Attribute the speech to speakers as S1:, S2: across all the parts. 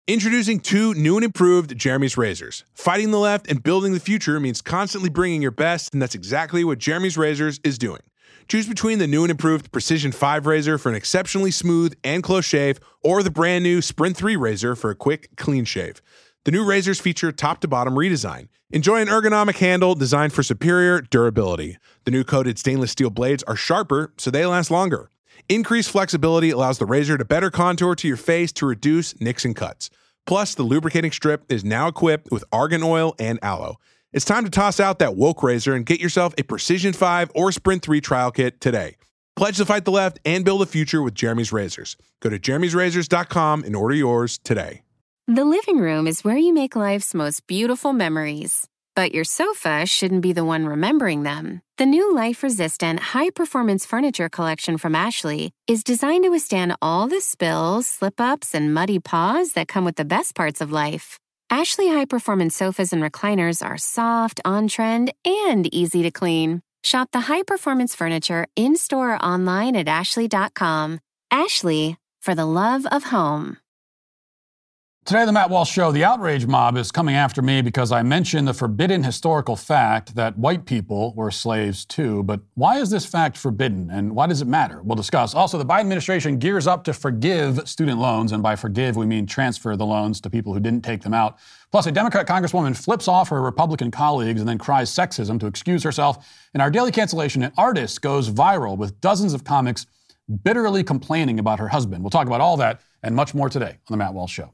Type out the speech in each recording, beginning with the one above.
S1: Introducing two new and improved Jeremy's razors. Fighting the left and building the future means constantly bringing your best, and that's exactly what Jeremy's Razors is doing. Choose between the new and improved Precision 5 razor for an exceptionally smooth and close shave, or the brand new Sprint 3 razor for a quick, clean shave. The new razors feature top-to-bottom redesign. Enjoy an ergonomic handle designed for superior durability. The new coated stainless steel blades are sharper, so they last longer. Increased flexibility allows the razor to better contour to your face to reduce nicks and cuts. Plus, the lubricating strip is now equipped with argan oil and aloe. It's time to toss out that woke razor and get yourself a Precision 5 or Sprint 3 trial kit today. Pledge to fight the left and build a future with Jeremy's Razors. Go to jeremy'srazors.com and order yours today.
S2: The living room is where you make life's most beautiful memories. But your sofa shouldn't be the one remembering them. The new life-resistant, high-performance furniture collection from Ashley is designed to withstand all the spills, slip-ups, and muddy paws that come with the best parts of life. Ashley high-performance sofas and recliners are soft, on-trend, and easy to clean. Shop the high-performance furniture in-store or online at ashley.com. Ashley, for the love of home.
S3: Today on the Matt Walsh Show, the outrage mob is coming after me because I mentioned the forbidden historical fact that white people were slaves too. But why is this fact forbidden, and why does it matter? We'll discuss. Also, the Biden administration gears up to forgive student loans, and by forgive, we mean transfer the loans to people who didn't take them out. Plus, a Democrat congresswoman flips off her Republican colleagues and then cries sexism to excuse herself. And our daily cancellation, an artist goes viral with dozens of comics bitterly complaining about her husband. We'll talk about all that and much more today on the Matt Walsh Show.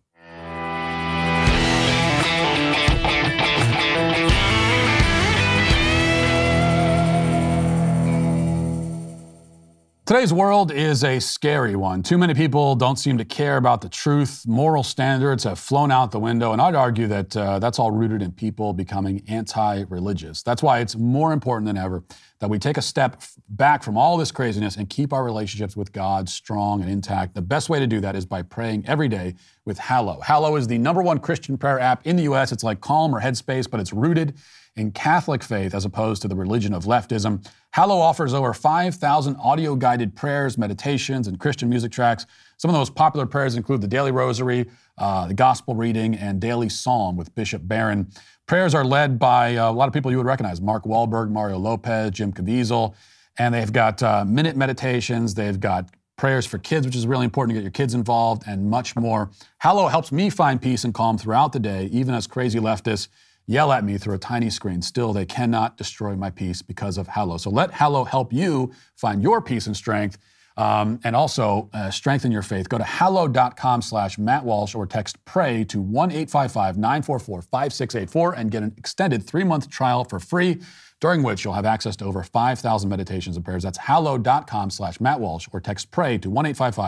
S3: Today's world is a scary one. Too many people don't seem to care about the truth. Moral standards have flown out the window, and I'd argue that that's all rooted in people becoming anti-religious. That's why it's more important than ever that we take a step back from all this craziness and keep our relationships with God strong and intact. The best way to do that is by praying every day with Hallow. Hallow is the #1 Christian prayer app in the U.S. It's like Calm or Headspace, but it's rooted in Catholic faith as opposed to the religion of leftism. Hallow offers over 5,000 audio-guided prayers, meditations, and Christian music tracks. Some of the most popular prayers include the Daily Rosary, the Gospel Reading, and Daily Psalm with Bishop Barron. Prayers are led by a lot of people you would recognize: Mark Wahlberg, Mario Lopez, Jim Caviezel, and they've got minute meditations, they've got prayers for kids, which is really important to get your kids involved, and much more. Hallow helps me find peace and calm throughout the day, even as crazy leftists yell at me through a tiny screen. Still, they cannot destroy my peace because of Hallow. So let Hallow help you find your peace and strength, and also strengthen your faith. Go to hallow.com/Matt Walsh or text PRAY to 1-855-944-5684 and get an extended 3-month trial for free, during which you'll have access to over 5,000 meditations and prayers. That's hallow.com/Matt Walsh or text PRAY to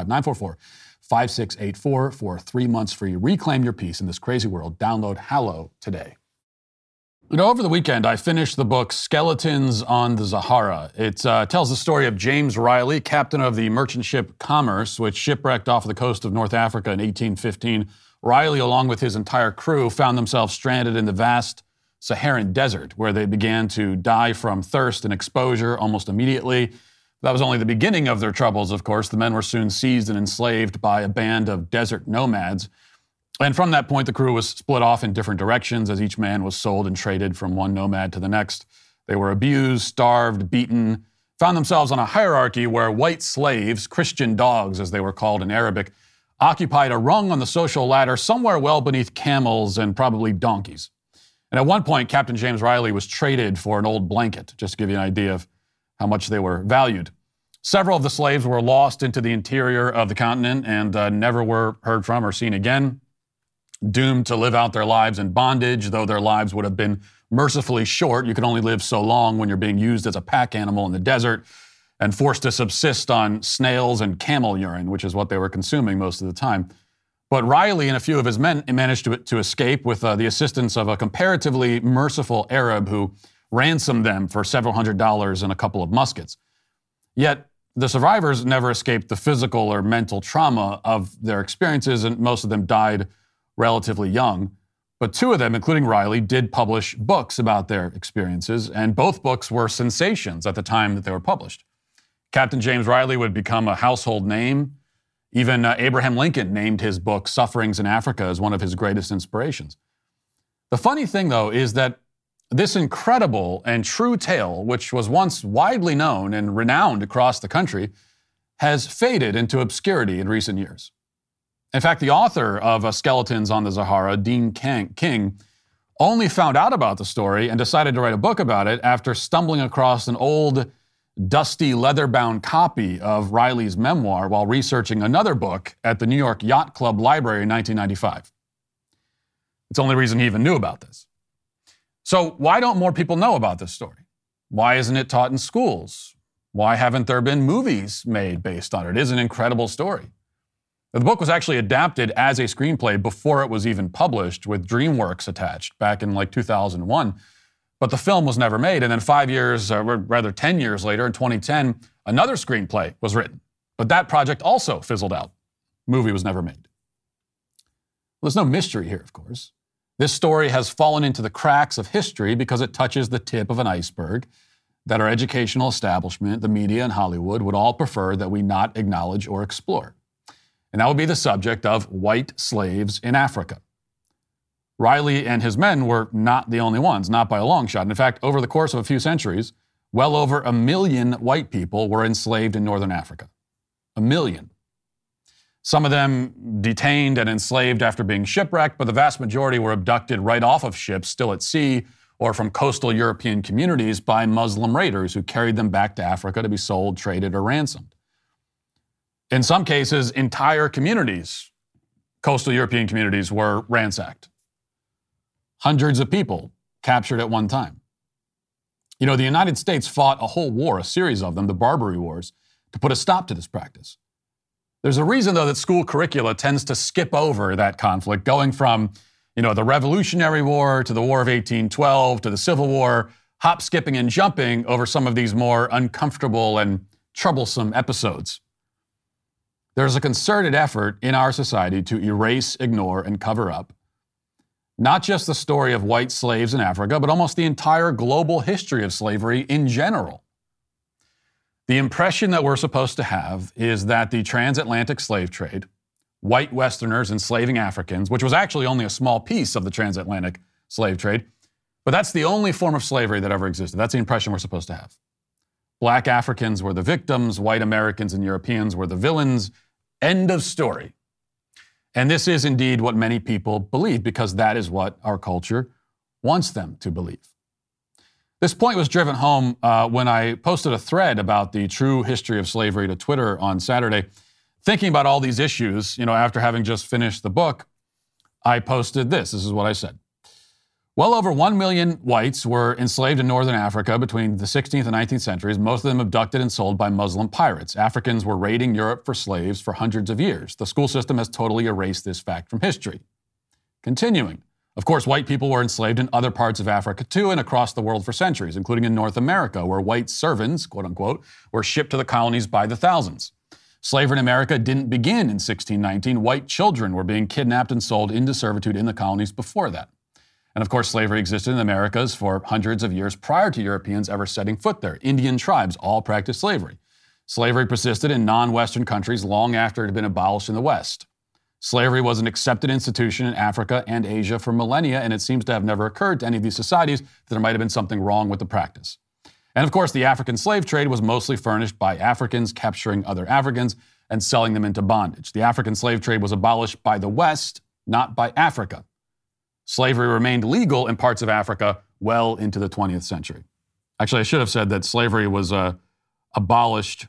S3: 1-855-944-5684 for 3 months free. Reclaim your peace in this crazy world. Download Hallow today. You know, over the weekend, I finished the book Skeletons on the Sahara. It tells the story of James Riley, captain of the merchant ship Commerce, which shipwrecked off the coast of North Africa in 1815. Riley, along with his entire crew, found themselves stranded in the vast Saharan desert, where they began to die from thirst and exposure almost immediately. That was only the beginning of their troubles, of course. The men were soon seized and enslaved by a band of desert nomads. And from that point, the crew was split off in different directions as each man was sold and traded from one nomad to the next. They were abused, starved, beaten, found themselves on a hierarchy where white slaves, Christian dogs as they were called in Arabic, occupied a rung on the social ladder somewhere well beneath camels and probably donkeys. And at one point, Captain James Riley was traded for an old blanket, just to give you an idea of how much they were valued. Several of the slaves were lost into the interior of the continent and never were heard from or seen again, doomed to live out their lives in bondage, though their lives would have been mercifully short. You can only live so long when you're being used as a pack animal in the desert and forced to subsist on snails and camel urine, which is what they were consuming most of the time. But Riley and a few of his men managed to escape with the assistance of a comparatively merciful Arab who ransomed them for several $100s and a couple of muskets. Yet the survivors never escaped the physical or mental trauma of their experiences, and most of them died relatively young. But 2 of them, including Riley, did publish books about their experiences, and both books were sensations at the time that they were published. Captain James Riley would become a household name Even Abraham Lincoln named his book Sufferings in Africa as one of his greatest inspirations. The funny thing, though, is that this incredible and true tale, which was once widely known and renowned across the country, has faded into obscurity in recent years. In fact, the author of Skeletons on the Sahara, Dean King, only found out about the story and decided to write a book about it after stumbling across an old, dusty, leather-bound copy of Riley's memoir while researching another book at the New York Yacht Club Library in 1995. It's the only reason he even knew about this. So why don't more people know about this story? Why isn't it taught in schools? Why haven't there been movies made based on it? It is an incredible story. The book was actually adapted as a screenplay before it was even published, with DreamWorks attached back in 2001. But the film was never made. And then 5 years, or rather 10 years later, in 2010, another screenplay was written. But that project also fizzled out. Movie was never made. Well, there's no mystery here, of course. This story has fallen into the cracks of history because it touches the tip of an iceberg that our educational establishment, the media, and Hollywood would all prefer that we not acknowledge or explore. And that would be the subject of white slaves in Africa. Riley and his men were not the only ones, not by a long shot. And in fact, over the course of a few centuries, well over 1 million white people were enslaved in northern Africa. 1 million. Some of them detained and enslaved after being shipwrecked, but the vast majority were abducted right off of ships still at sea or from coastal European communities by Muslim raiders who carried them back to Africa to be sold, traded, or ransomed. In some cases, entire communities, coastal European communities, were ransacked. Hundreds of people captured at one time. You know, the United States fought a whole war, a series of them, the Barbary Wars, to put a stop to this practice. There's a reason, though, that school curricula tends to skip over that conflict, going from, the Revolutionary War to the War of 1812 to the Civil War, hop, skipping, and jumping over some of these more uncomfortable and troublesome episodes. There's a concerted effort in our society to erase, ignore, and cover up not just the story of white slaves in Africa, but almost the entire global history of slavery in general. The impression that we're supposed to have is that the transatlantic slave trade, white Westerners enslaving Africans, which was actually only a small piece of the transatlantic slave trade, but that's the only form of slavery that ever existed. That's the impression we're supposed to have. Black Africans were the victims, white Americans and Europeans were the villains. End of story. And this is indeed what many people believe, because that is what our culture wants them to believe. This point was driven home when I posted a thread about the true history of slavery to Twitter on Saturday. Thinking about all these issues, after having just finished the book, I posted this. This is what I said. Well over 1 million whites were enslaved in northern Africa between the 16th and 19th centuries, most of them abducted and sold by Muslim pirates. Africans were raiding Europe for slaves for hundreds of years. The school system has totally erased this fact from history. Continuing. Of course, white people were enslaved in other parts of Africa too and across the world for centuries, including in North America, where white servants, quote unquote, were shipped to the colonies by the thousands. Slavery in America didn't begin in 1619. White children were being kidnapped and sold into servitude in the colonies before that. And of course, slavery existed in the Americas for hundreds of years prior to Europeans ever setting foot there. Indian tribes all practiced slavery. Slavery persisted in non-Western countries long after it had been abolished in the West. Slavery was an accepted institution in Africa and Asia for millennia, and it seems to have never occurred to any of these societies that there might have been something wrong with the practice. And of course, the African slave trade was mostly furnished by Africans capturing other Africans and selling them into bondage. The African slave trade was abolished by the West, not by Africa. Slavery remained legal in parts of Africa well into the 20th century. Actually, I should have said that slavery was abolished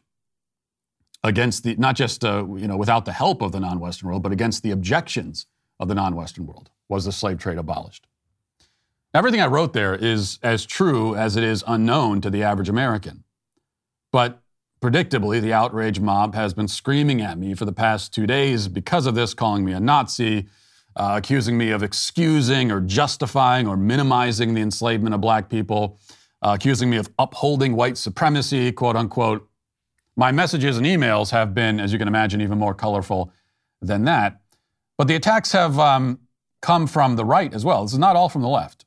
S3: against the, not just, without the help of the non-Western world, but against the objections of the non-Western world was the slave trade abolished. Everything I wrote there is as true as it is unknown to the average American. But predictably, the outrage mob has been screaming at me for the past 2 days because of this, calling me a Nazi, accusing me of excusing or justifying or minimizing the enslavement of black people, accusing me of upholding white supremacy, quote unquote. My messages and emails have been, as you can imagine, even more colorful than that. But the attacks have come from the right as well. This is not all from the left.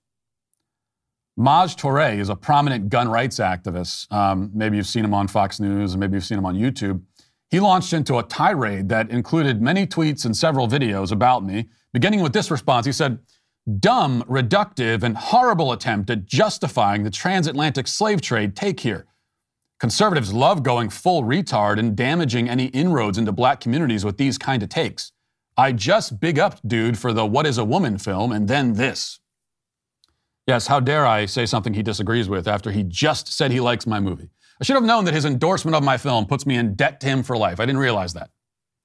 S3: Maj Touré is a prominent gun rights activist. Maybe you've seen him on Fox News, and maybe you've seen him on YouTube. He launched into a tirade that included many tweets and several videos about me. Beginning with this response, he said, "Dumb, reductive, and horrible attempt at justifying the transatlantic slave trade take here. Conservatives love going full retard and damaging any inroads into black communities with these kind of takes. I just big up dude for the What is a Woman film and then this." Yes, how dare I say something he disagrees with after he just said he likes my movie. I should have known that his endorsement of my film puts me in debt to him for life. I didn't realize that.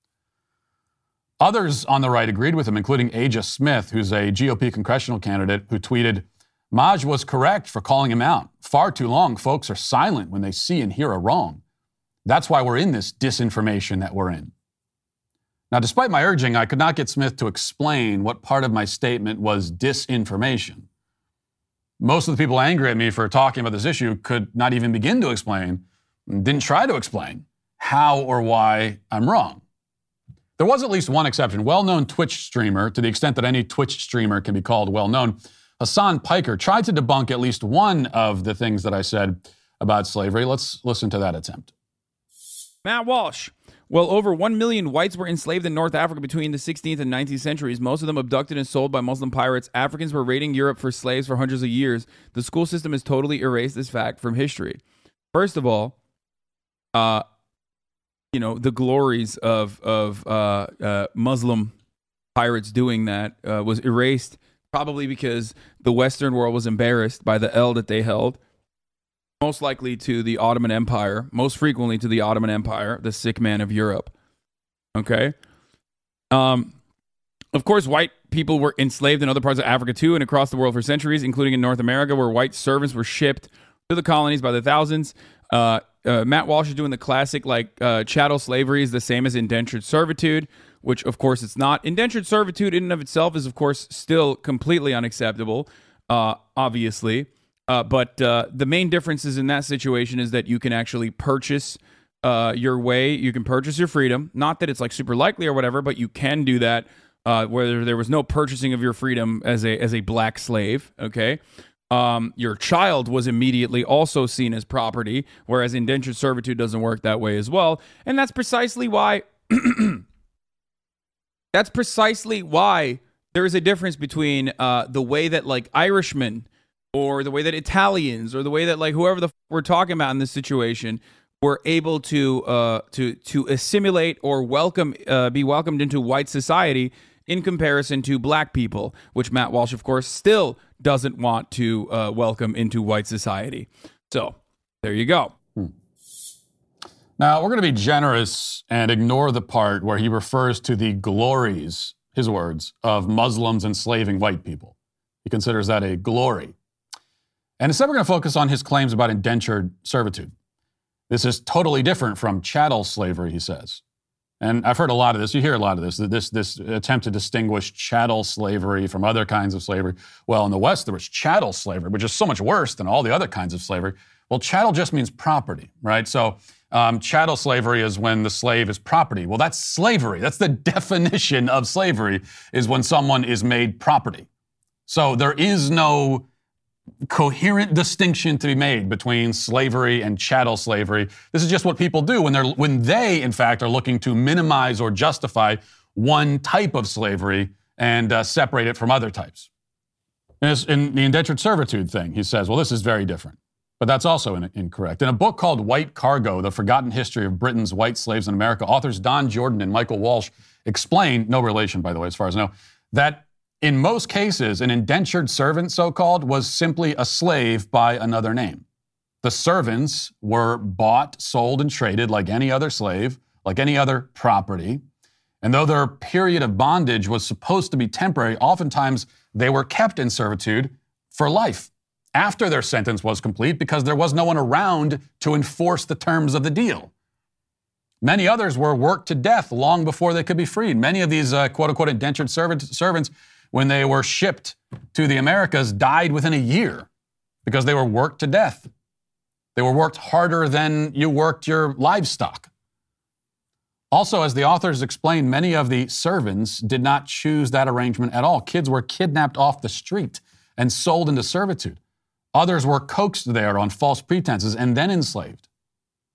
S3: Others on the right agreed with him, including Aja Smith, who's a GOP congressional candidate, who tweeted, "Maj was correct for calling him out. Far too long, folks are silent when they see and hear a wrong. That's why we're in this disinformation that we're in." Now, despite my urging, I could not get Smith to explain what part of my statement was disinformation. Most of the people angry at me for talking about this issue could not even begin to explain, didn't try to explain, how or why I'm wrong. There was at least one exception. Well-known Twitch streamer, to the extent that any Twitch streamer can be called well-known, Hassan Piker, tried to debunk at least one of the things that I said about slavery. Let's listen to that attempt.
S4: Matt Walsh. Well, over 1 million whites were enslaved in North Africa between the 16th and 19th centuries, most of them abducted and sold by Muslim pirates. Africans were raiding Europe for slaves for hundreds of years. The school system has totally erased this fact from history. First of all, the glories of Muslim pirates doing that was erased, probably because the Western world was embarrassed by the L that they held. Most likely to the Ottoman Empire, most frequently to the Ottoman Empire, the sick man of Europe. Okay? Of course, white people were enslaved in other parts of Africa too and across the world for centuries, including in North America, where white servants were shipped to the colonies by the thousands. Matt Walsh is doing the classic, chattel slavery is the same as indentured servitude, which, of course, it's not. Indentured servitude in and of itself is, of course, still completely unacceptable, obviously. But the main differences in that situation is that you can actually purchase your way. You can purchase your freedom. Not that it's super likely or whatever, but you can do that where there was no purchasing of your freedom as a black slave. Okay. Your child was immediately also seen as property, whereas indentured servitude doesn't work that way as well. And that's precisely why there is a difference between the way that Irishmen or the way that Italians, or the way that whoever the we're talking about in this situation, were able to assimilate or be welcomed into white society in comparison to black people, which Matt Walsh, of course, still doesn't want to welcome into white society. So there you go.
S3: Now, we're going to be generous and ignore the part where he refers to the glories, his words, of Muslims enslaving white people. He considers that a glory. And instead, we're going to focus on his claims about indentured servitude. This is totally different from chattel slavery, he says. And I've heard a lot of this. You hear a lot of this attempt to distinguish chattel slavery from other kinds of slavery. Well, in the West, there was chattel slavery, which is so much worse than all the other kinds of slavery. Well, chattel just means property, right? So chattel slavery is when the slave is property. Well, that's slavery. That's the definition of slavery, is when someone is made property. So there is no coherent distinction to be made between slavery and chattel slavery. This is just what people do when they, in fact, are looking to minimize or justify one type of slavery and separate it from other types. In the indentured servitude thing, he says, well, this is very different. But that's also incorrect. In a book called White Cargo, The Forgotten History of Britain's White Slaves in America, authors Don Jordan and Michael Walsh explain, no relation, by the way, as far as I know, that in most cases, an indentured servant, so-called, was simply a slave by another name. The servants were bought, sold, and traded like any other slave, like any other property. And though their period of bondage was supposed to be temporary, oftentimes they were kept in servitude for life after their sentence was complete because there was no one around to enforce the terms of the deal. Many others were worked to death long before they could be freed. Many of these quote-unquote indentured servants, when they were shipped to the Americas, died within a year because they were worked to death. They were worked harder than you worked your livestock. Also, as the authors explain, many of the servants did not choose that arrangement at all. Kids were kidnapped off the street and sold into servitude. Others were coaxed there on false pretenses and then enslaved.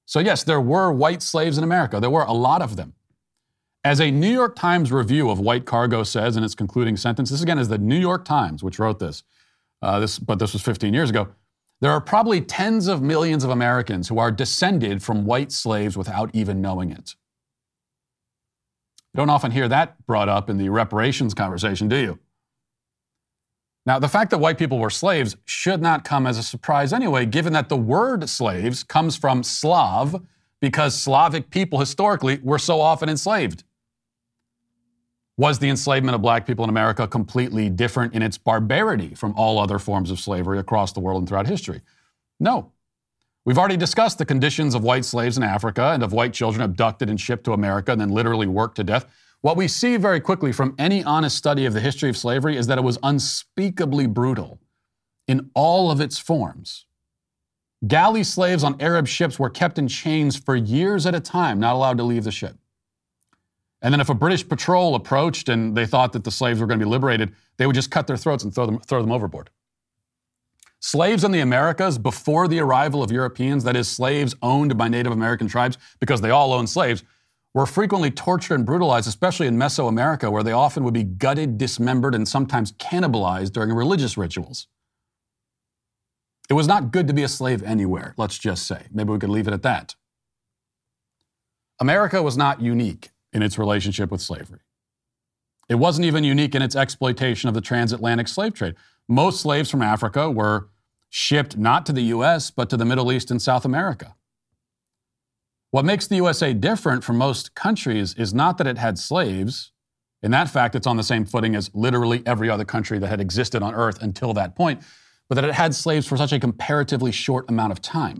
S3: So yes, there were white slaves in America. There were a lot of them. As a New York Times review of white cargo says in its concluding sentence, this again is the New York Times which wrote this, but this was 15 years ago. There are probably tens of millions of Americans who are descended from white slaves without even knowing it. You don't often hear that brought up in the reparations conversation, do you? Now, the fact that white people were slaves should not come as a surprise anyway, given that the word slaves comes from Slav, because Slavic people historically were so often enslaved. Was the enslavement of black people in America completely different in its barbarity from all other forms of slavery across the world and throughout history? No. We've already discussed the conditions of white slaves in Africa and of white children abducted and shipped to America and then literally worked to death. What we see very quickly from any honest study of the history of slavery is that it was unspeakably brutal in all of its forms. Galley slaves on Arab ships were kept in chains for years at a time, not allowed to leave the ship. And then if a British patrol approached and they thought that the slaves were going to be liberated, they would just cut their throats and throw them overboard. Slaves in the Americas before the arrival of Europeans, that is, slaves owned by Native American tribes, because they all owned slaves, were frequently tortured and brutalized, especially in Mesoamerica, where they often would be gutted, dismembered, and sometimes cannibalized during religious rituals. It was not good to be a slave anywhere, let's just say. Maybe we could leave it at that. America was not unique in its relationship with slavery. It wasn't even unique in its exploitation of the transatlantic slave trade. Most slaves from Africa were shipped not to the U.S., but to the Middle East and South America. What makes the USA different from most countries is not that it had slaves. In that fact, it's on the same footing as literally every other country that had existed on Earth until that point, but that it had slaves for such a comparatively short amount of time.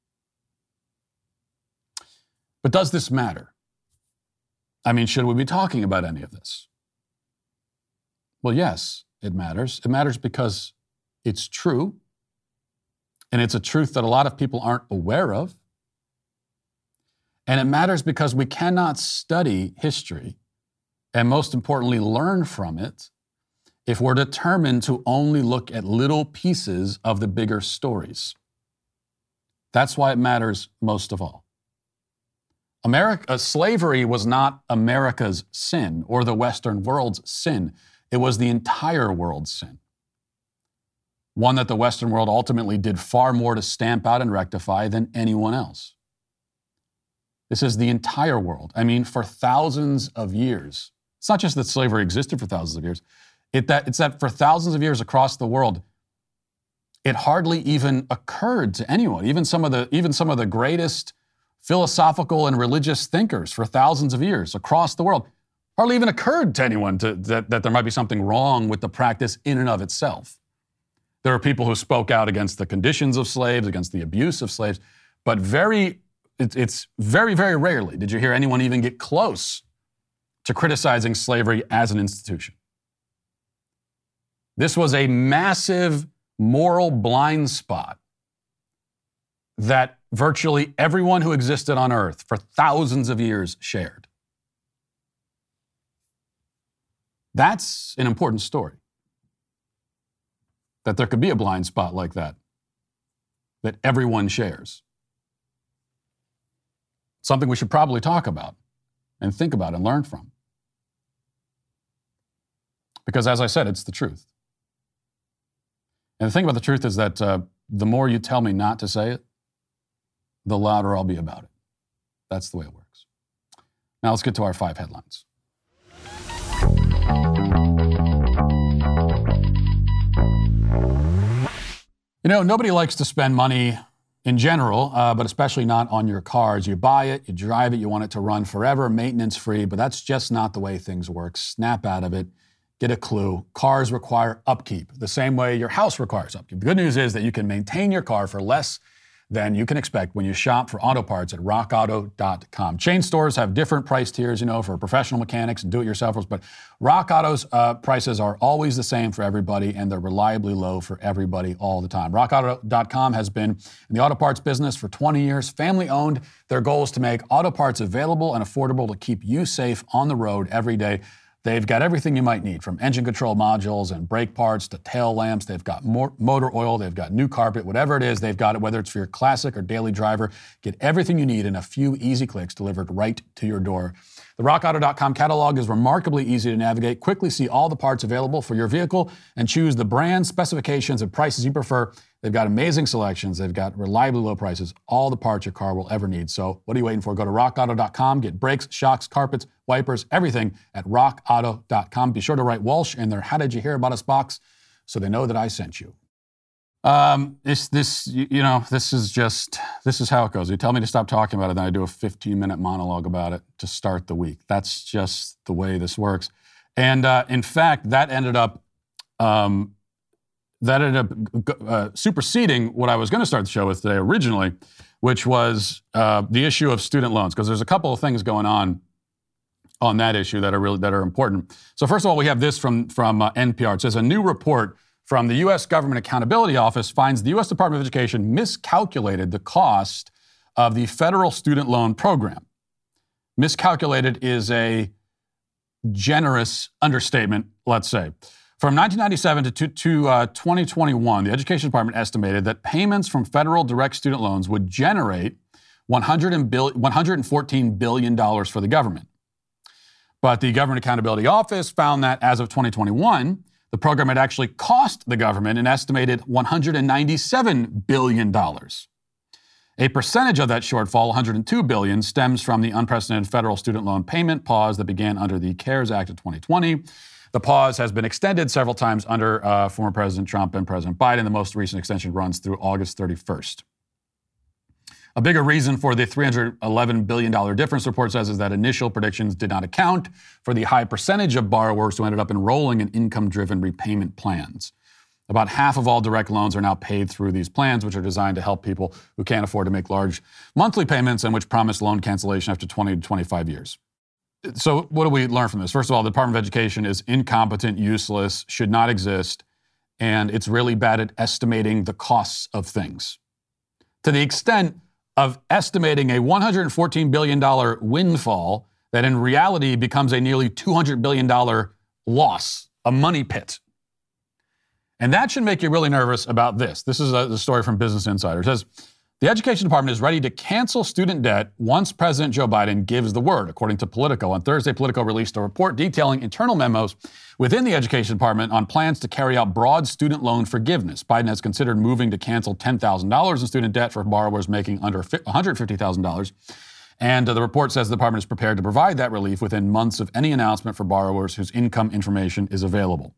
S3: But does this matter? I mean, should we be talking about any of this? Well, yes, it matters. It matters because it's true, and it's a truth that a lot of people aren't aware of. And it matters because we cannot study history, and most importantly, learn from it, if we're determined to only look at little pieces of the bigger stories. That's why it matters most of all. Slavery was not America's sin or the Western world's sin. It was the entire world's sin. One that the Western world ultimately did far more to stamp out and rectify than anyone else. This is the entire world. I mean, for thousands of years. It's not just that slavery existed for thousands of years. It's that for thousands of years across the world, it hardly even occurred to anyone, even some of the greatest philosophical and religious thinkers for thousands of years across the world, hardly even occurred to anyone that there might be something wrong with the practice in and of itself. There are people who spoke out against the conditions of slaves, against the abuse of slaves, but it's very, very rarely did you hear anyone even get close to criticizing slavery as an institution. This was a massive moral blind spot that virtually everyone who existed on Earth for thousands of years shared. That's an important story. That there could be a blind spot like that everyone shares. Something we should probably talk about and think about and learn from. Because as I said, it's the truth. And the thing about the truth is that the more you tell me not to say it, the louder I'll be about it. That's the way it works. Now let's get to our 5 headlines. You know, nobody likes to spend money in general, but especially not on your cars. You buy it, you drive it, you want it to run forever, maintenance free, but that's just not the way things work. Snap out of it. Get a clue. Cars require upkeep, the same way your house requires upkeep. The good news is that you can maintain your car for less than you can expect when you shop for auto parts at rockauto.com. Chain stores have different price tiers, for professional mechanics and do-it-yourselfers, but Rock Auto's prices are always the same for everybody, and they're reliably low for everybody all the time. RockAuto.com has been in the auto parts business for 20 years, family-owned. Their goal is to make auto parts available and affordable to keep you safe on the road every day. They've got everything you might need, from engine control modules and brake parts to tail lamps. They've got motor oil. They've got new carpet. Whatever it is, they've got it, whether it's for your classic or daily driver. Get everything you need in a few easy clicks delivered right to your door. The RockAuto.com catalog is remarkably easy to navigate. Quickly see all the parts available for your vehicle and choose the brand, specifications, and prices you prefer. They've got amazing selections. They've got reliably low prices, all the parts your car will ever need. So what are you waiting for? Go to RockAuto.com. Get brakes, shocks, carpets, wipers, everything at RockAuto.com. Be sure to write Walsh in their How Did You Hear About Us box so they know that I sent you. This is how it goes. You tell me to stop talking about it, then I do a 15-minute monologue about it to start the week. That's just the way this works. And in fact, that ended up superseding what I was going to start the show with today originally, which was the issue of student loans, because there's a couple of things going on that issue that are important. So first of all, we have this from NPR. It says a new report from the U.S. Government Accountability Office finds the U.S. Department of Education miscalculated the cost of the federal student loan program. Miscalculated is a generous understatement, let's say. From 1997 to 2021, the Education Department estimated that payments from federal direct student loans would generate $114 billion for the government. But the Government Accountability Office found that as of 2021, the program had actually cost the government an estimated $197 billion. A percentage of that shortfall, $102 billion, stems from the unprecedented federal student loan payment pause that began under the CARES Act of 2020. The pause has been extended several times under former President Trump and President Biden. The most recent extension runs through August 31st. A bigger reason for the $311 billion difference, the report says, is that initial predictions did not account for the high percentage of borrowers who ended up enrolling in income-driven repayment plans. About half of all direct loans are now paid through these plans, which are designed to help people who can't afford to make large monthly payments and which promise loan cancellation after 20 to 25 years. So what do we learn from this? First of all, the Department of Education is incompetent, useless, should not exist, and it's really bad at estimating the costs of things. To the extent of estimating a $114 billion windfall that in reality becomes a nearly $200 billion loss, a money pit. And that should make you really nervous about this. This is the story from Business Insider. It says, the Education Department is ready to cancel student debt once President Joe Biden gives the word, according to Politico. On Thursday, Politico released a report detailing internal memos within the Education Department on plans to carry out broad student loan forgiveness. Biden has considered moving to cancel $10,000 in student debt for borrowers making under $150,000. And the report says the department is prepared to provide that relief within months of any announcement for borrowers whose income information is available.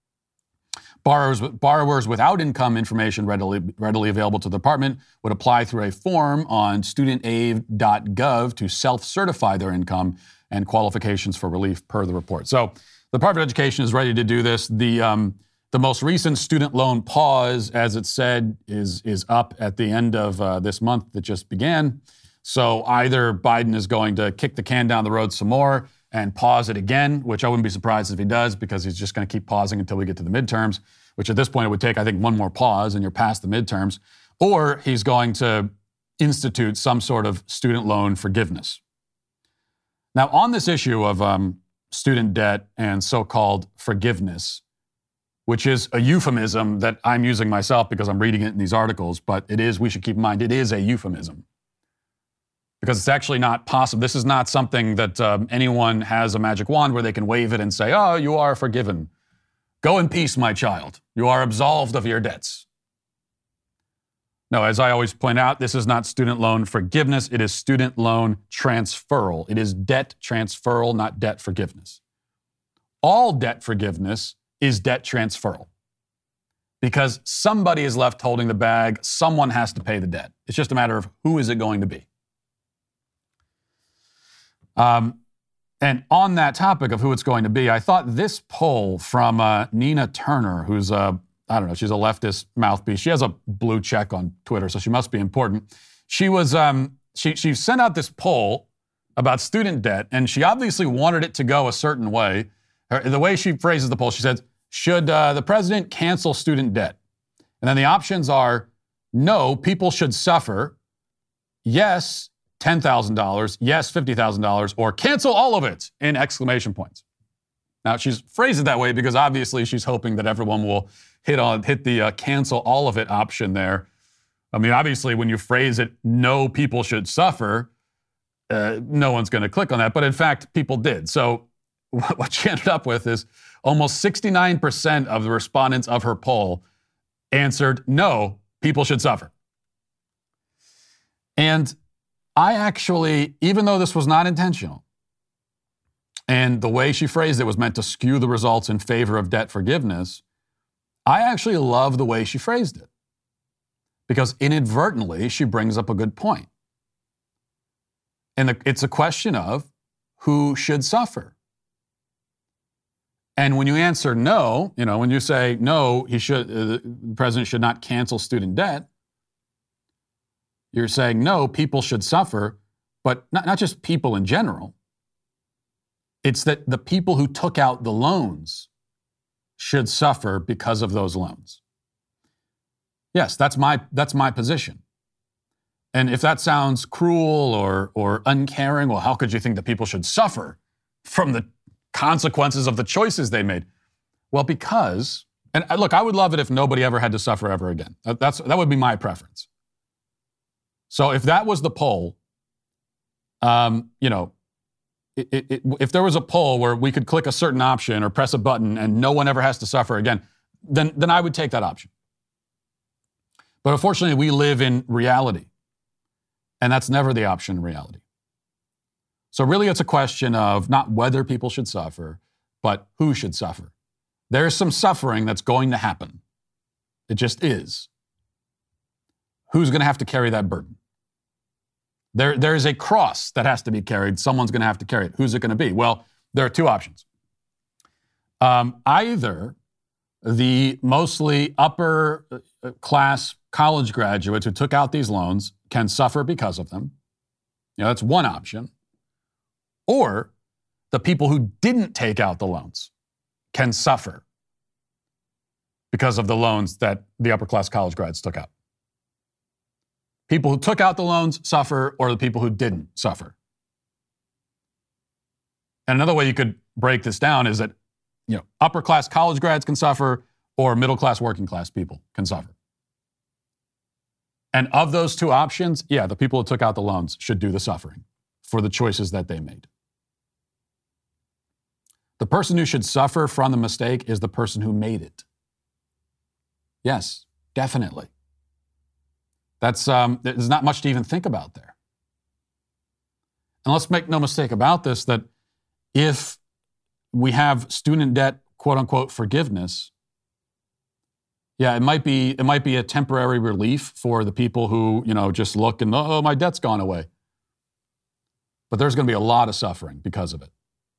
S3: Borrowers without income information readily available to the department would apply through a form on studentaid.gov to self-certify their income and qualifications for relief per the report. So the Department of Education is ready to do this. The most recent student loan pause, as it said, is up at the end of this month that just began. So either Biden is going to kick the can down the road some more and pause it again, which I wouldn't be surprised if he does, because he's just going to keep pausing until we get to the midterms, which at this point it would take, I think, one more pause and you're past the midterms, or he's going to institute some sort of student loan forgiveness. Now, on this issue of student debt and so-called forgiveness, which is a euphemism that I'm using myself because I'm reading it in these articles, but it is, we should keep in mind, it is a euphemism. Because it's actually not possible. This is not something that anyone has a magic wand where they can wave it and say, oh, you are forgiven. Go in peace, my child. You are absolved of your debts. No, as I always point out, this is not student loan forgiveness. It is student loan transferal. It is debt transferal, not debt forgiveness. All debt forgiveness is debt transferal. Because somebody is left holding the bag. Someone has to pay the debt. It's just a matter of who is it going to be. And on that topic of who it's going to be, I thought this poll from Nina Turner, who's I don't know, she's a leftist mouthpiece. She has a blue check on Twitter, so she must be important. She was she sent out this poll about student debt, and she obviously wanted it to go a certain way. The way she phrases the poll, she says, should the president cancel student debt? And then the options are, no, people should suffer. Yes, $10,000, yes, $50,000, or cancel all of it, in exclamation points. Now, she's phrased it that way because obviously she's hoping that everyone will hit the cancel all of it option there. I mean, obviously, when you phrase it, no people should suffer, no one's going to click on that. But in fact, people did. So what she ended up with is almost 69% of the respondents of her poll answered, no, people should suffer. And I actually, even though this was not intentional, and the way she phrased it was meant to skew the results in favor of debt forgiveness, I actually love the way she phrased it. Because inadvertently, she brings up a good point. And it's a question of who should suffer. And when you answer no, when you say no, the president should not cancel student debt, you're saying no, people should suffer, but not just people in general. It's that the people who took out the loans should suffer because of those loans. Yes, that's my position. And if that sounds cruel or uncaring, well, how could you think that people should suffer from the consequences of the choices they made? Well, because, and look, I would love it if nobody ever had to suffer ever again. That would be my preference. So if that was the poll, if there was a poll where we could click a certain option or press a button and no one ever has to suffer again, then I would take that option. But unfortunately, we live in reality, and that's never the option in reality. So really, it's a question of not whether people should suffer, but who should suffer. There's some suffering that's going to happen. It just is. Who's going to have to carry that burden? There is a cross that has to be carried. Someone's going to have to carry it. Who's it going to be? Well, there are two options. Either the mostly upper class college graduates who took out these loans can suffer because of them. That's one option. Or the people who didn't take out the loans can suffer because of the loans that the upper class college grads took out. People who took out the loans suffer, or the people who didn't suffer. And another way you could break this down is that, upper class college grads can suffer, or middle class working class people can suffer. And of those two options, the people who took out the loans should do the suffering for the choices that they made. The person who should suffer from the mistake is the person who made it. Yes, definitely. There's not much to even think about there. And let's make no mistake about this, that if we have student debt, quote unquote, forgiveness, it might be a temporary relief for the people who, just look and, oh, my debt's gone away. But there's going to be a lot of suffering because of it.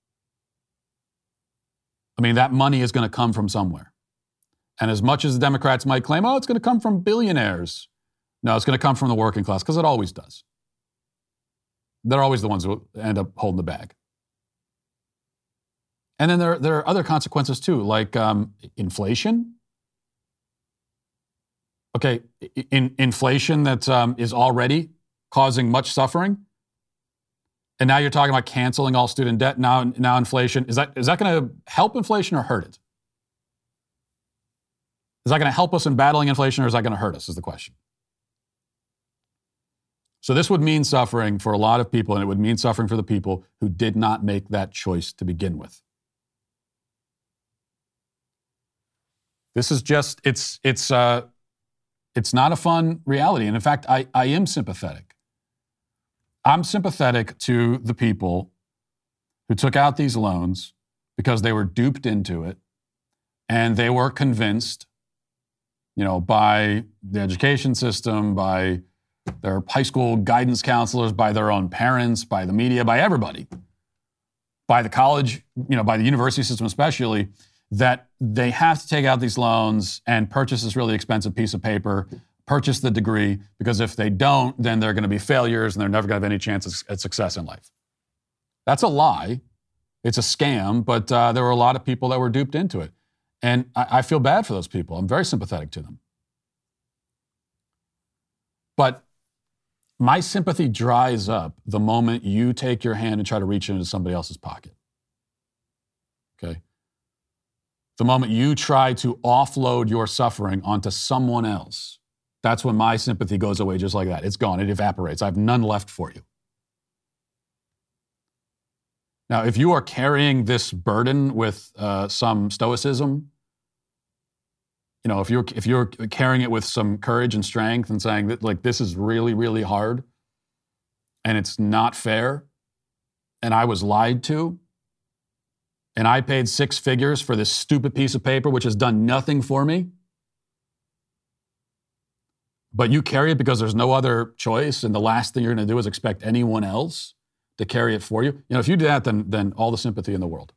S3: I mean, that money is going to come from somewhere. And as much as the Democrats might claim, it's going to come from billionaires. No, it's going to come from the working class, because it always does. They're always the ones who end up holding the bag. And then there are other consequences too, like inflation. Okay, inflation that is already causing much suffering. And now you're talking about canceling all student debt. Now inflation, is that going to help inflation or hurt it? Is that going to help us in battling inflation, or is that going to hurt us, is the question. So this would mean suffering for a lot of people, and it would mean suffering for the people who did not make that choice to begin with. This is just, it's not a fun reality. And in fact, I am sympathetic. I'm sympathetic to the people who took out these loans because they were duped into it, and they were convinced, by the education system, by their high school guidance counselors, by their own parents, by the media, by everybody, by the college, by the university system especially, that they have to take out these loans and purchase this really expensive piece of paper, purchase the degree, because if they don't, then they're going to be failures and they're never going to have any chance at success in life. That's a lie. It's a scam, but there were a lot of people that were duped into it. And I feel bad for those people. I'm very sympathetic to them. But my sympathy dries up the moment you take your hand and try to reach into somebody else's pocket. Okay? the moment you try to offload your suffering onto someone else, that's when my sympathy goes away just like that. It's gone. It evaporates. I have none left for you. Now, if you are carrying this burden with some stoicism, if you're carrying it with some courage and strength and saying that, like, this is really, really hard and it's not fair and I was lied to and I paid 6 figures for this stupid piece of paper which has done nothing for me, but you carry it because there's no other choice and the last thing you're going to do is expect anyone else to carry it for you. If you do that, then all the sympathy in the world.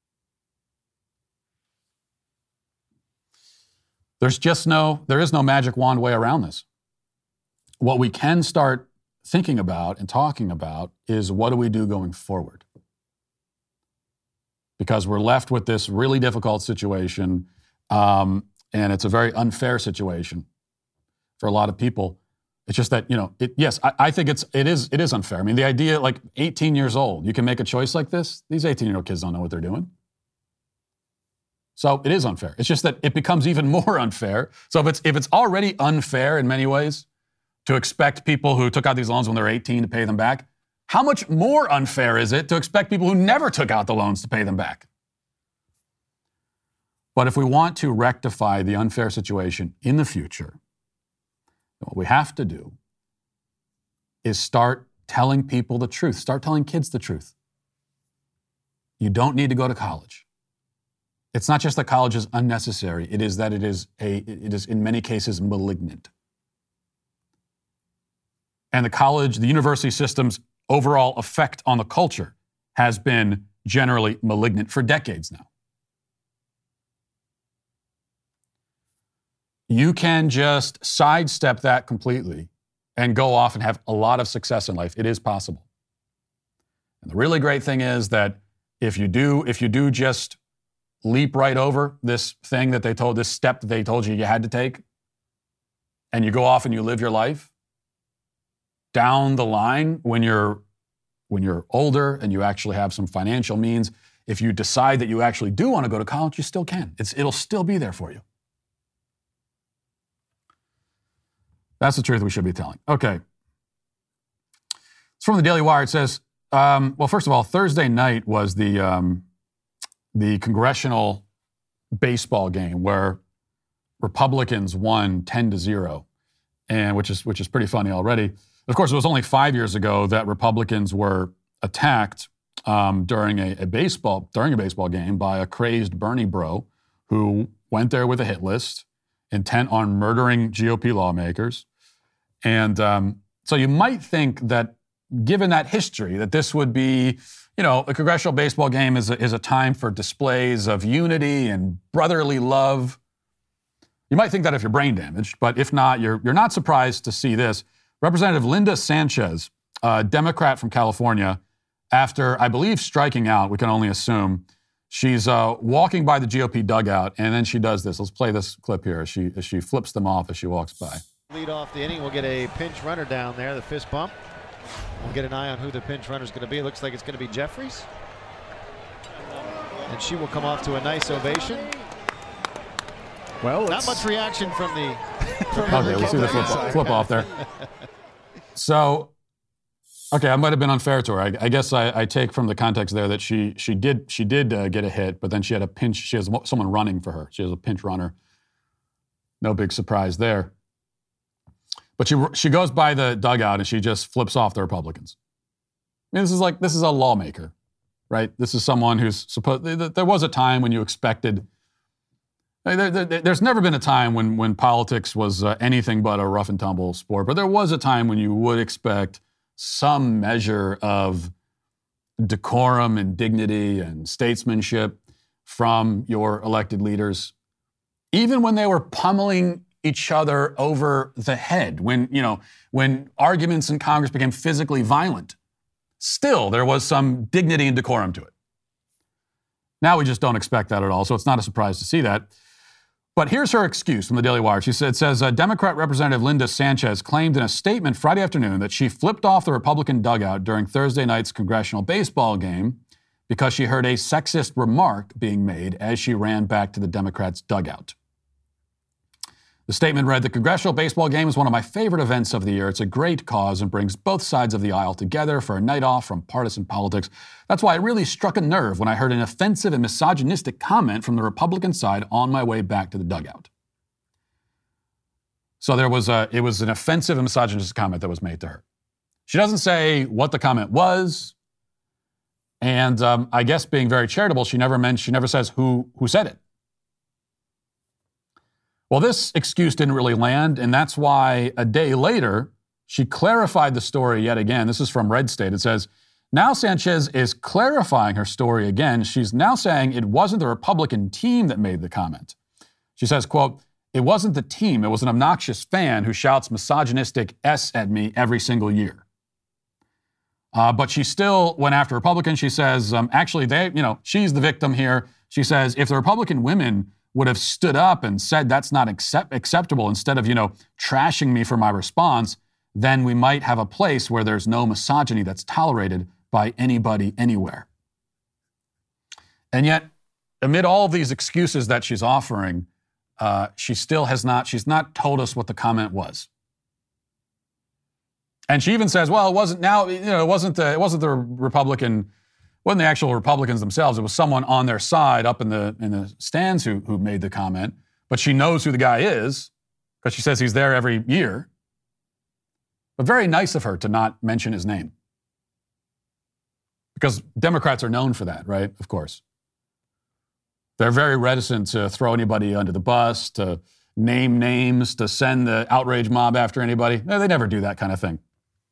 S3: There is no magic wand way around this. What we can start thinking about and talking about is, what do we do going forward? Because we're left with this really difficult situation, and it's a very unfair situation for a lot of people. It's just that, I think it is unfair. I mean, the idea, like 18 years old, you can make a choice like this. These 18-year-old kids don't know what they're doing. So it is unfair. It's just that it becomes even more unfair. So if it's already unfair in many ways to expect people who took out these loans when they're 18 to pay them back, how much more unfair is it to expect people who never took out the loans to pay them back? But if we want to rectify the unfair situation in the future, what we have to do is start telling people the truth. Start telling kids the truth. You don't need to go to college. It's not just that college is unnecessary. It is that it is in many cases malignant. And the university system's overall effect on the culture has been generally malignant for decades now. You can just sidestep that completely and go off and have a lot of success in life. It is possible. And the really great thing is that if you do just leap right over this step that they told you had to take, and you go off and you live your life, down the line, when you're older and you actually have some financial means, if you decide that you actually do want to go to college, you still can. It'll still be there for you. That's the truth we should be telling. Okay. It's from the Daily Wire. It says, well, first of all, Thursday night was the congressional baseball game where Republicans won 10-0, and which is pretty funny already. Of course, it was only 5 years ago that Republicans were attacked during a baseball game by a crazed Bernie bro who went there with a hit list, intent on murdering GOP lawmakers. And so you might think that, given that history, that this would be, a congressional baseball game is a time for displays of unity and brotherly love. You might think that if you're brain damaged, but if not, you're not surprised to see this. Representative Linda Sanchez, a Democrat from California, after, I believe, striking out, we can only assume, she's walking by the GOP dugout, and then she does this. Let's play this clip here as she flips them off as she walks by.
S5: Lead off the inning. We'll get a pinch runner down there, the fist bump. We'll get an eye on who the pinch runner is going to be. It looks like it's going to be Jeffries. And she will come off to a nice ovation. Well, not much reaction from the...
S3: Okay, we'll see the flip off there. So, okay, I might have been unfair to her. I guess I take from the context there that she did get a hit, but then she had a pinch. She has someone running for her. She has a pinch runner. No big surprise there. But she goes by the dugout and she just flips off the Republicans. I mean, this is a lawmaker, right? This is someone who's supposed. There was a time when you expected. There's never been a time when politics was anything but a rough and tumble sport, but there was a time when you would expect some measure of decorum and dignity and statesmanship from your elected leaders, even when they were pummeling each other over the head, when arguments in Congress became physically violent. Still, there was some dignity and decorum to it. Now we just don't expect that at all, so it's not a surprise to see that. But here's her excuse from the Daily Wire. She says, Democrat Representative Linda Sanchez claimed in a statement Friday afternoon that she flipped off the Republican dugout during Thursday night's congressional baseball game because she heard a sexist remark being made as she ran back to the Democrats' dugout. The statement read, "The Congressional Baseball Game is one of my favorite events of the year. It's a great cause and brings both sides of the aisle together for a night off from partisan politics. That's why it really struck a nerve when I heard an offensive and misogynistic comment from the Republican side on my way back to the dugout." So it was an offensive and misogynistic comment that was made to her. She doesn't say what the comment was, and I guess being very charitable, she never says who said it. Well, this excuse didn't really land, and that's why a day later, she clarified the story yet again. This is from Red State. It says, now Sanchez is clarifying her story again. She's now saying it wasn't the Republican team that made the comment. She says, quote, "It wasn't the team. It was an obnoxious fan who shouts misogynistic S at me every single year." But she still went after Republicans. She says, actually, she's the victim here. She says, if the Republican women would have stood up and said that's not acceptable instead of, trashing me for my response, then we might have a place where there's no misogyny that's tolerated by anybody anywhere. And yet, amid all of these excuses that she's offering, she's not told us what the comment was. And she even says, well, it wasn't the actual Republicans themselves. It was someone on their side up in the stands who made the comment. But she knows who the guy is because she says he's there every year. But very nice of her to not mention his name. Because Democrats are known for that, right? Of course. They're very reticent to throw anybody under the bus, to name names, to send the outrage mob after anybody. No, they never do that kind of thing.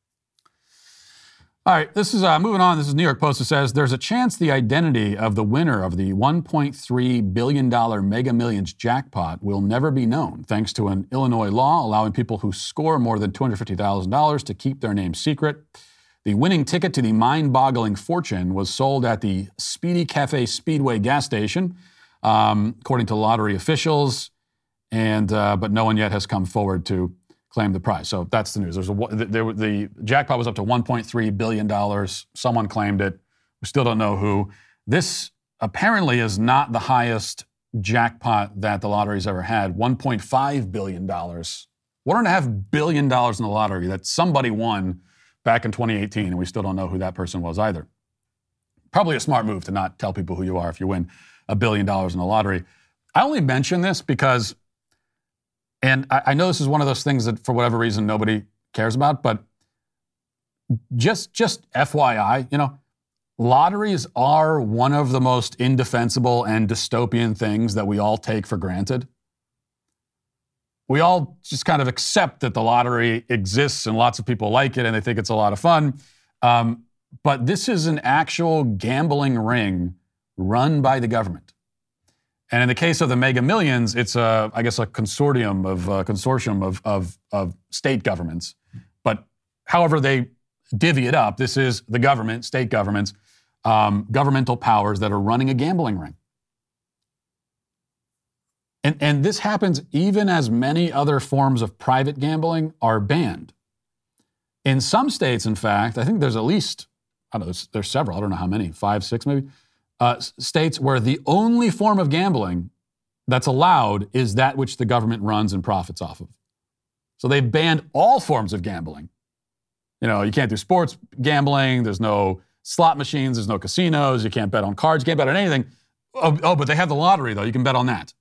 S3: All right, this is moving on. This is New York Post. It says, there's a chance the identity of the winner of the $1.3 billion Mega Millions jackpot will never be known, thanks to an Illinois law allowing people who score more than $250,000 to keep their name secret. The winning ticket to the mind-boggling fortune was sold at the Speedy Cafe Speedway gas station, according to lottery officials, but no one yet has come forward to claim the prize. So that's the news. The jackpot was up to $1.3 billion. Someone claimed it. We still don't know who. This apparently is not the highest jackpot that the lottery's ever had. $1.5 billion. $1.5 billion in the lottery that somebody won back in 2018, and we still don't know who that person was either. Probably a smart move to not tell people who you are if you win $1 billion in the lottery. I only mention this because, and I know this is one of those things that for whatever reason nobody cares about, but just FYI, lotteries are one of the most indefensible and dystopian things that we all take for granted. We all just kind of accept that the lottery exists and lots of people like it and they think it's a lot of fun. But this is an actual gambling ring run by the government. And in the case of the Mega Millions, it's a consortium of state governments. But however they divvy it up, this is the government, state governments, governmental powers that are running a gambling ring. And this happens even as many other forms of private gambling are banned. In some states, in fact, I think there's at least, there's several, I don't know how many, 5, 6 maybe, states where the only form of gambling that's allowed is that which the government runs and profits off of. So they've banned all forms of gambling. You can't do sports gambling, there's no slot machines, there's no casinos, you can't bet on cards, you can't bet on anything. Oh, but they have the lottery, though, you can bet on that.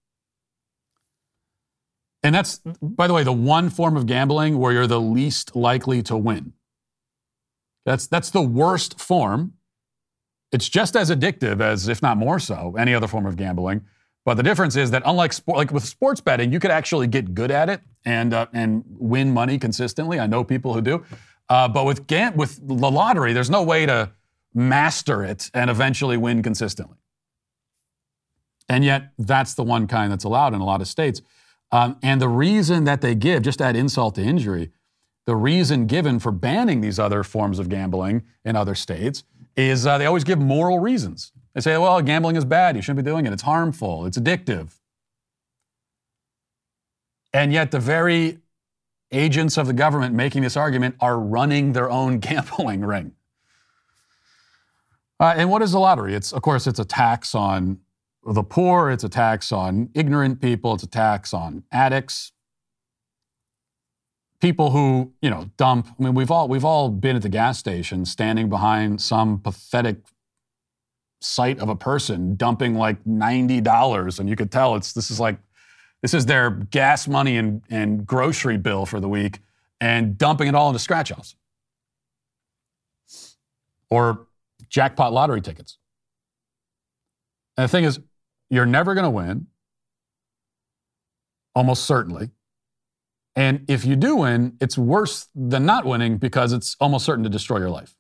S3: And that's, by the way, the one form of gambling where you're the least likely to win. That's the worst form. It's just as addictive as, if not more so, any other form of gambling. But the difference is that unlike with sports betting, you could actually get good at it and win money consistently. I know people who do. But with the lottery, there's no way to master it and eventually win consistently. And yet, that's the one kind that's allowed in a lot of states. And the reason that they give, just to add insult to injury, the reason given for banning these other forms of gambling in other states is they always give moral reasons. They say, well, gambling is bad. You shouldn't be doing it. It's harmful. It's addictive. And yet the very agents of the government making this argument are running their own gambling ring. And what is the lottery? Of course, it's a tax on the poor. It's a tax on ignorant people. It's a tax on addicts. People who, dump. I mean, we've all been at the gas station standing behind some pathetic sight of a person dumping like $90, and you could tell this is their gas money and grocery bill for the week, and dumping it all into scratch-offs or jackpot lottery tickets. And the thing is, you're never going to win, almost certainly. And if you do win, it's worse than not winning because it's almost certain to destroy your life.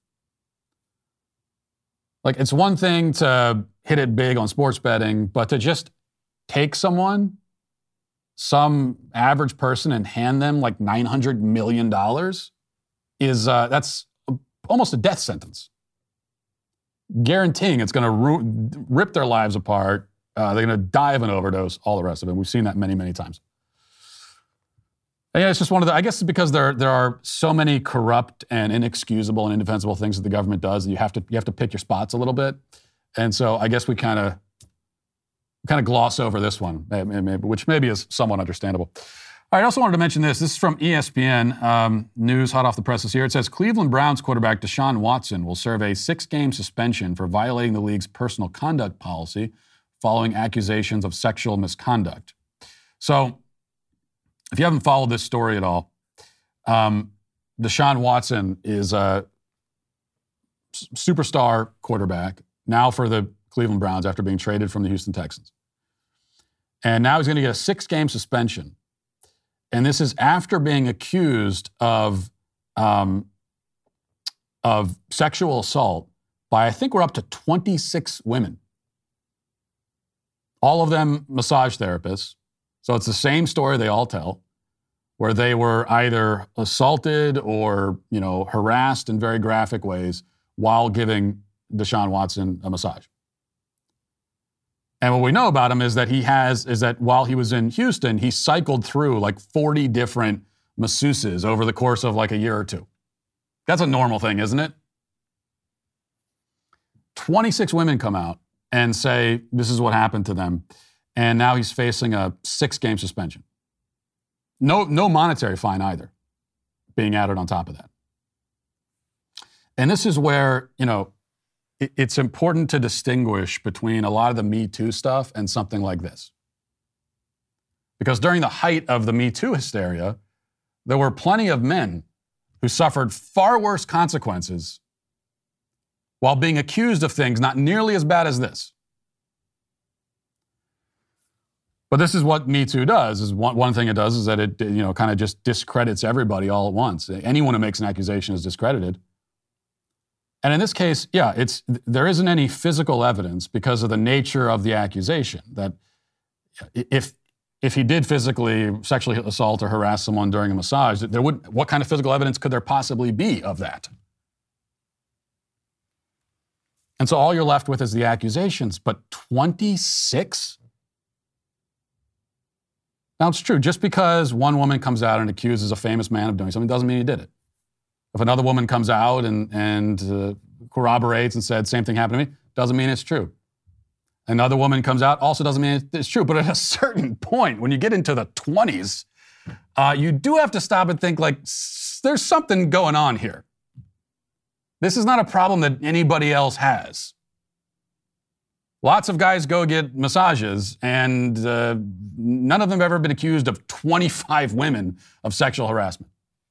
S3: Like, it's one thing to hit it big on sports betting, but to just take some average person, and hand them like $900 million that's almost a death sentence. Guaranteeing it's going to rip their lives apart. They're going to die of an overdose, all the rest of it. We've seen that many, many times. And yeah, it's just I guess it's because there are so many corrupt and inexcusable and indefensible things that the government does that you have to pick your spots a little bit. And so I guess we kind of gloss over this one, which maybe is somewhat understandable. All right, I also wanted to mention this. This is from ESPN, news hot off the presses here. It says Cleveland Browns quarterback Deshaun Watson will serve a 6-game suspension for violating the league's personal conduct policy following accusations of sexual misconduct. So, if you haven't followed this story at all, Deshaun Watson is a superstar quarterback now for the Cleveland Browns after being traded from the Houston Texans. And now he's going to get a 6-game suspension. And this is after being accused of sexual assault by, I think we're up to 26 women. All of them massage therapists. So it's the same story they all tell, where they were either assaulted or, harassed in very graphic ways while giving Deshaun Watson a massage. And what we know about him is that while he was in Houston, he cycled through like 40 different masseuses over the course of like a year or two. That's a normal thing, isn't it? 26 women come out and say this is what happened to them. And now he's facing a 6-game suspension. No monetary fine either, being added on top of that. And this is where, it's important to distinguish between a lot of the Me Too stuff and something like this. Because during the height of the Me Too hysteria, there were plenty of men who suffered far worse consequences while being accused of things not nearly as bad as this. But this is what Me Too does. Is one thing it does is that it kind of just discredits everybody all at once. Anyone who makes an accusation is discredited. And in this case, there isn't any physical evidence because of the nature of the accusation. That if he did physically sexually assault or harass someone during a massage, what kind of physical evidence could there possibly be of that? And so all you're left with is the accusations. But 26? Now, it's true. Just because one woman comes out and accuses a famous man of doing something doesn't mean he did it. If another woman comes out and corroborates and said, same thing happened to me, doesn't mean it's true. Another woman comes out, also doesn't mean it's true. But at a certain point, when you get into the 20s, you do have to stop and think, like, there's something going on here. This is not a problem that anybody else has. Lots of guys go get massages, and none of them have ever been accused of 25 women of sexual harassment.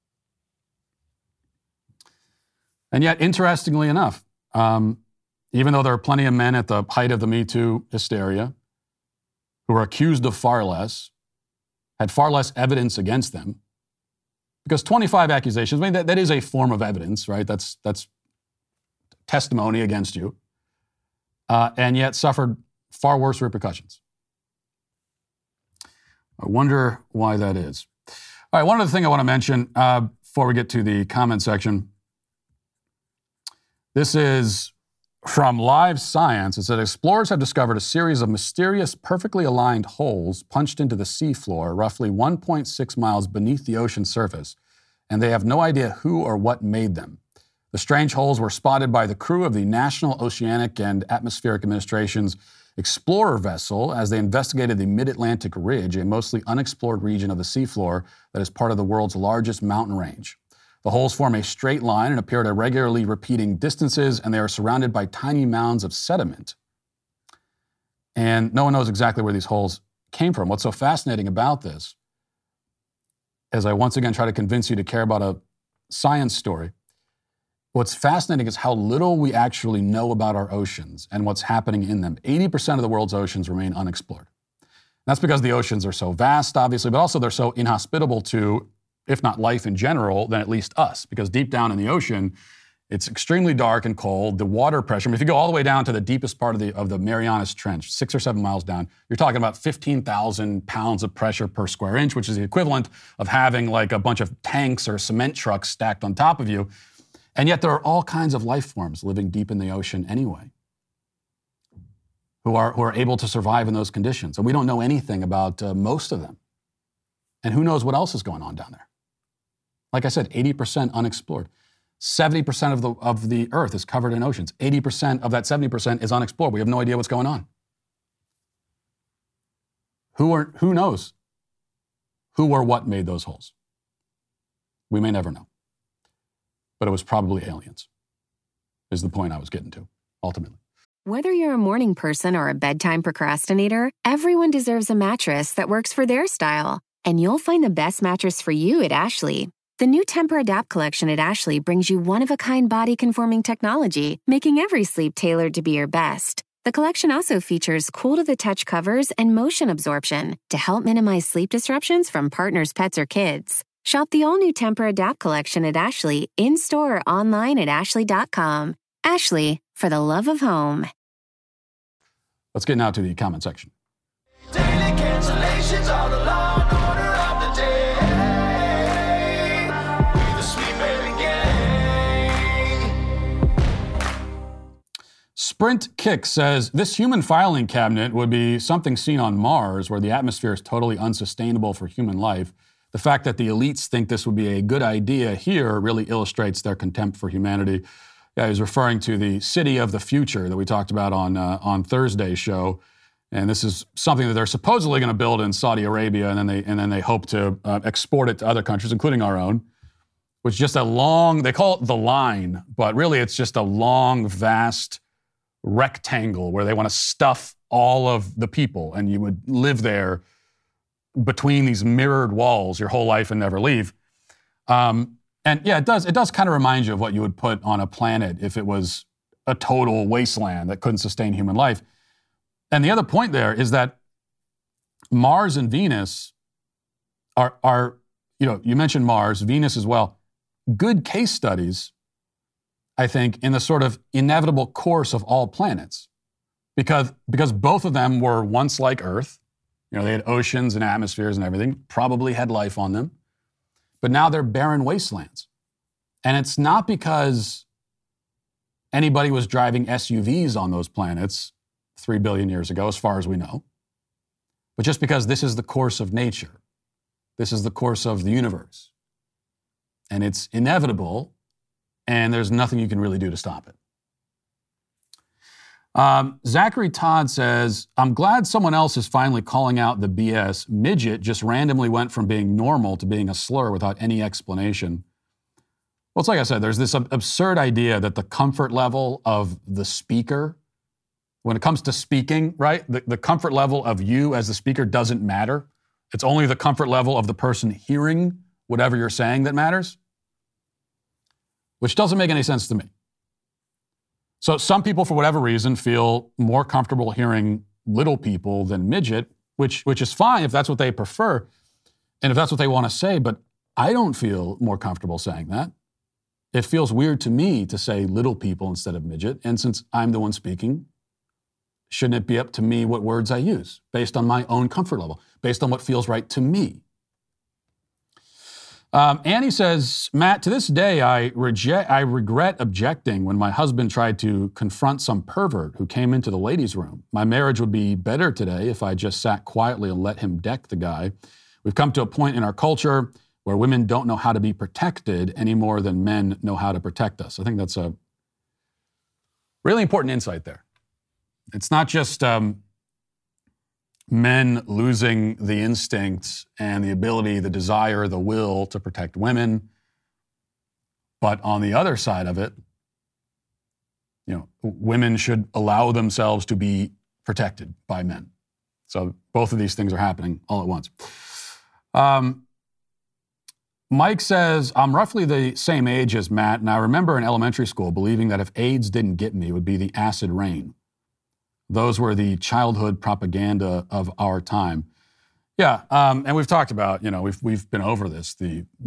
S3: And yet, interestingly enough, even though there are plenty of men at the height of the Me Too hysteria who are accused of far less, had far less evidence against them, because 25 accusations, I mean, that is a form of evidence, right? That's testimony against you. And yet suffered far worse repercussions. I wonder why that is. All right, one other thing I want to mention before we get to the comment section. This is from Live Science. It said explorers have discovered a series of mysterious, perfectly aligned holes punched into the seafloor, roughly 1.6 miles beneath the ocean surface, and they have no idea who or what made them. The strange holes were spotted by the crew of the National Oceanic and Atmospheric Administration's Explorer vessel as they investigated the Mid-Atlantic Ridge, a mostly unexplored region of the seafloor that is part of the world's largest mountain range. The holes form a straight line and appear at irregularly repeating distances, and they are surrounded by tiny mounds of sediment. And no one knows exactly where these holes came from. What's so fascinating about this, as I once again try to convince you to care about a science story, what's fascinating is how little we actually know about our oceans and what's happening in them. 80% of the world's oceans remain unexplored. That's because the oceans are so vast, obviously, but also they're so inhospitable to, if not life in general, then at least us. Because deep down in the ocean, it's extremely dark and cold. The water pressure, if you go all the way down to the deepest part of the Marianas Trench, 6 or 7 miles down, you're talking about 15,000 pounds of pressure per square inch, which is the equivalent of having like a bunch of tanks or cement trucks stacked on top of you. And yet there are all kinds of life forms living deep in the ocean anyway, who are able to survive in those conditions. And we don't know anything about most of them. And who knows what else is going on down there? Like I said, 80% unexplored. 70% of the earth is covered in oceans. 80% of that 70% is unexplored. We have no idea what's going on. Who knows who or what made those holes? We may never know. But it was probably aliens, is the point I was getting to, ultimately.
S2: Whether you're a morning person or a bedtime procrastinator, everyone deserves a mattress that works for their style. And you'll find the best mattress for you at Ashley. The new Tempur-Adapt collection at Ashley brings you one-of-a-kind body-conforming technology, making every sleep tailored to be your best. The collection also features cool-to-the-touch covers and motion absorption to help minimize sleep disruptions from partners, pets, or kids. Shop the all-new Tempur-Adapt collection at Ashley, in-store or online at ashley.com. Ashley, for the love of home.
S3: Let's get now to the comment section.
S6: Daily cancellations are the law and order of the day. With the Sweet Baby Gang.
S3: Sprint Kick says, this human filing cabinet would be something seen on Mars, where the atmosphere is totally unsustainable for human life. The fact that the elites think this would be a good idea here really illustrates their contempt for humanity. Yeah, he's referring to the city of the future that we talked about on Thursday's show. And this is something that they're supposedly going to build in Saudi Arabia, and then they hope to export it to other countries, including our own, which is just a long, they call it the line, but really it's just a long, vast rectangle where they want to stuff all of the people, and you would live there between these mirrored walls your whole life and never leave. And yeah, it does kind of remind you of what you would put on a planet if it was a total wasteland that couldn't sustain human life. And the other point there is that Mars and Venus are you mentioned Mars, Venus as well, good case studies, I think, in the sort of inevitable course of all planets. Because both of them were once like Earth. They had oceans and atmospheres and everything, probably had life on them. But now they're barren wastelands. And it's not because anybody was driving SUVs on those planets 3 billion years ago, as far as we know, but just because this is the course of nature. This is the course of the universe. And it's inevitable, and there's nothing you can really do to stop it. Zachary Todd says, I'm glad someone else is finally calling out the BS. Midget just randomly went from being normal to being a slur without any explanation. Well, it's like I said, there's this absurd idea that the comfort level of the speaker, when it comes to speaking, right, the comfort level of you as the speaker doesn't matter. It's only the comfort level of the person hearing whatever you're saying that matters, which doesn't make any sense to me. So some people, for whatever reason, feel more comfortable hearing little people than midget, which is fine if that's what they prefer and if that's what they want to say, but I don't feel more comfortable saying that. It feels weird to me to say little people instead of midget, and since I'm the one speaking, shouldn't it be up to me what words I use based on my own comfort level, based on what feels right to me? Annie says, Matt, to this day, I regret objecting when my husband tried to confront some pervert who came into the ladies' room. My marriage would be better today if I just sat quietly and let him deck the guy. We've come to a point in our culture where women don't know how to be protected any more than men know how to protect us. I think that's a really important insight there. It's not just men losing the instincts and the ability, the desire, the will to protect women, but on the other side of it, women should allow themselves to be protected by men. So both of these things are happening all at once. Mike says, I'm roughly the same age as Matt, and I remember in elementary school believing that if AIDS didn't get me, it would be the acid rain. Those were the childhood propaganda of our time. Yeah, and we've talked about, we've been over this.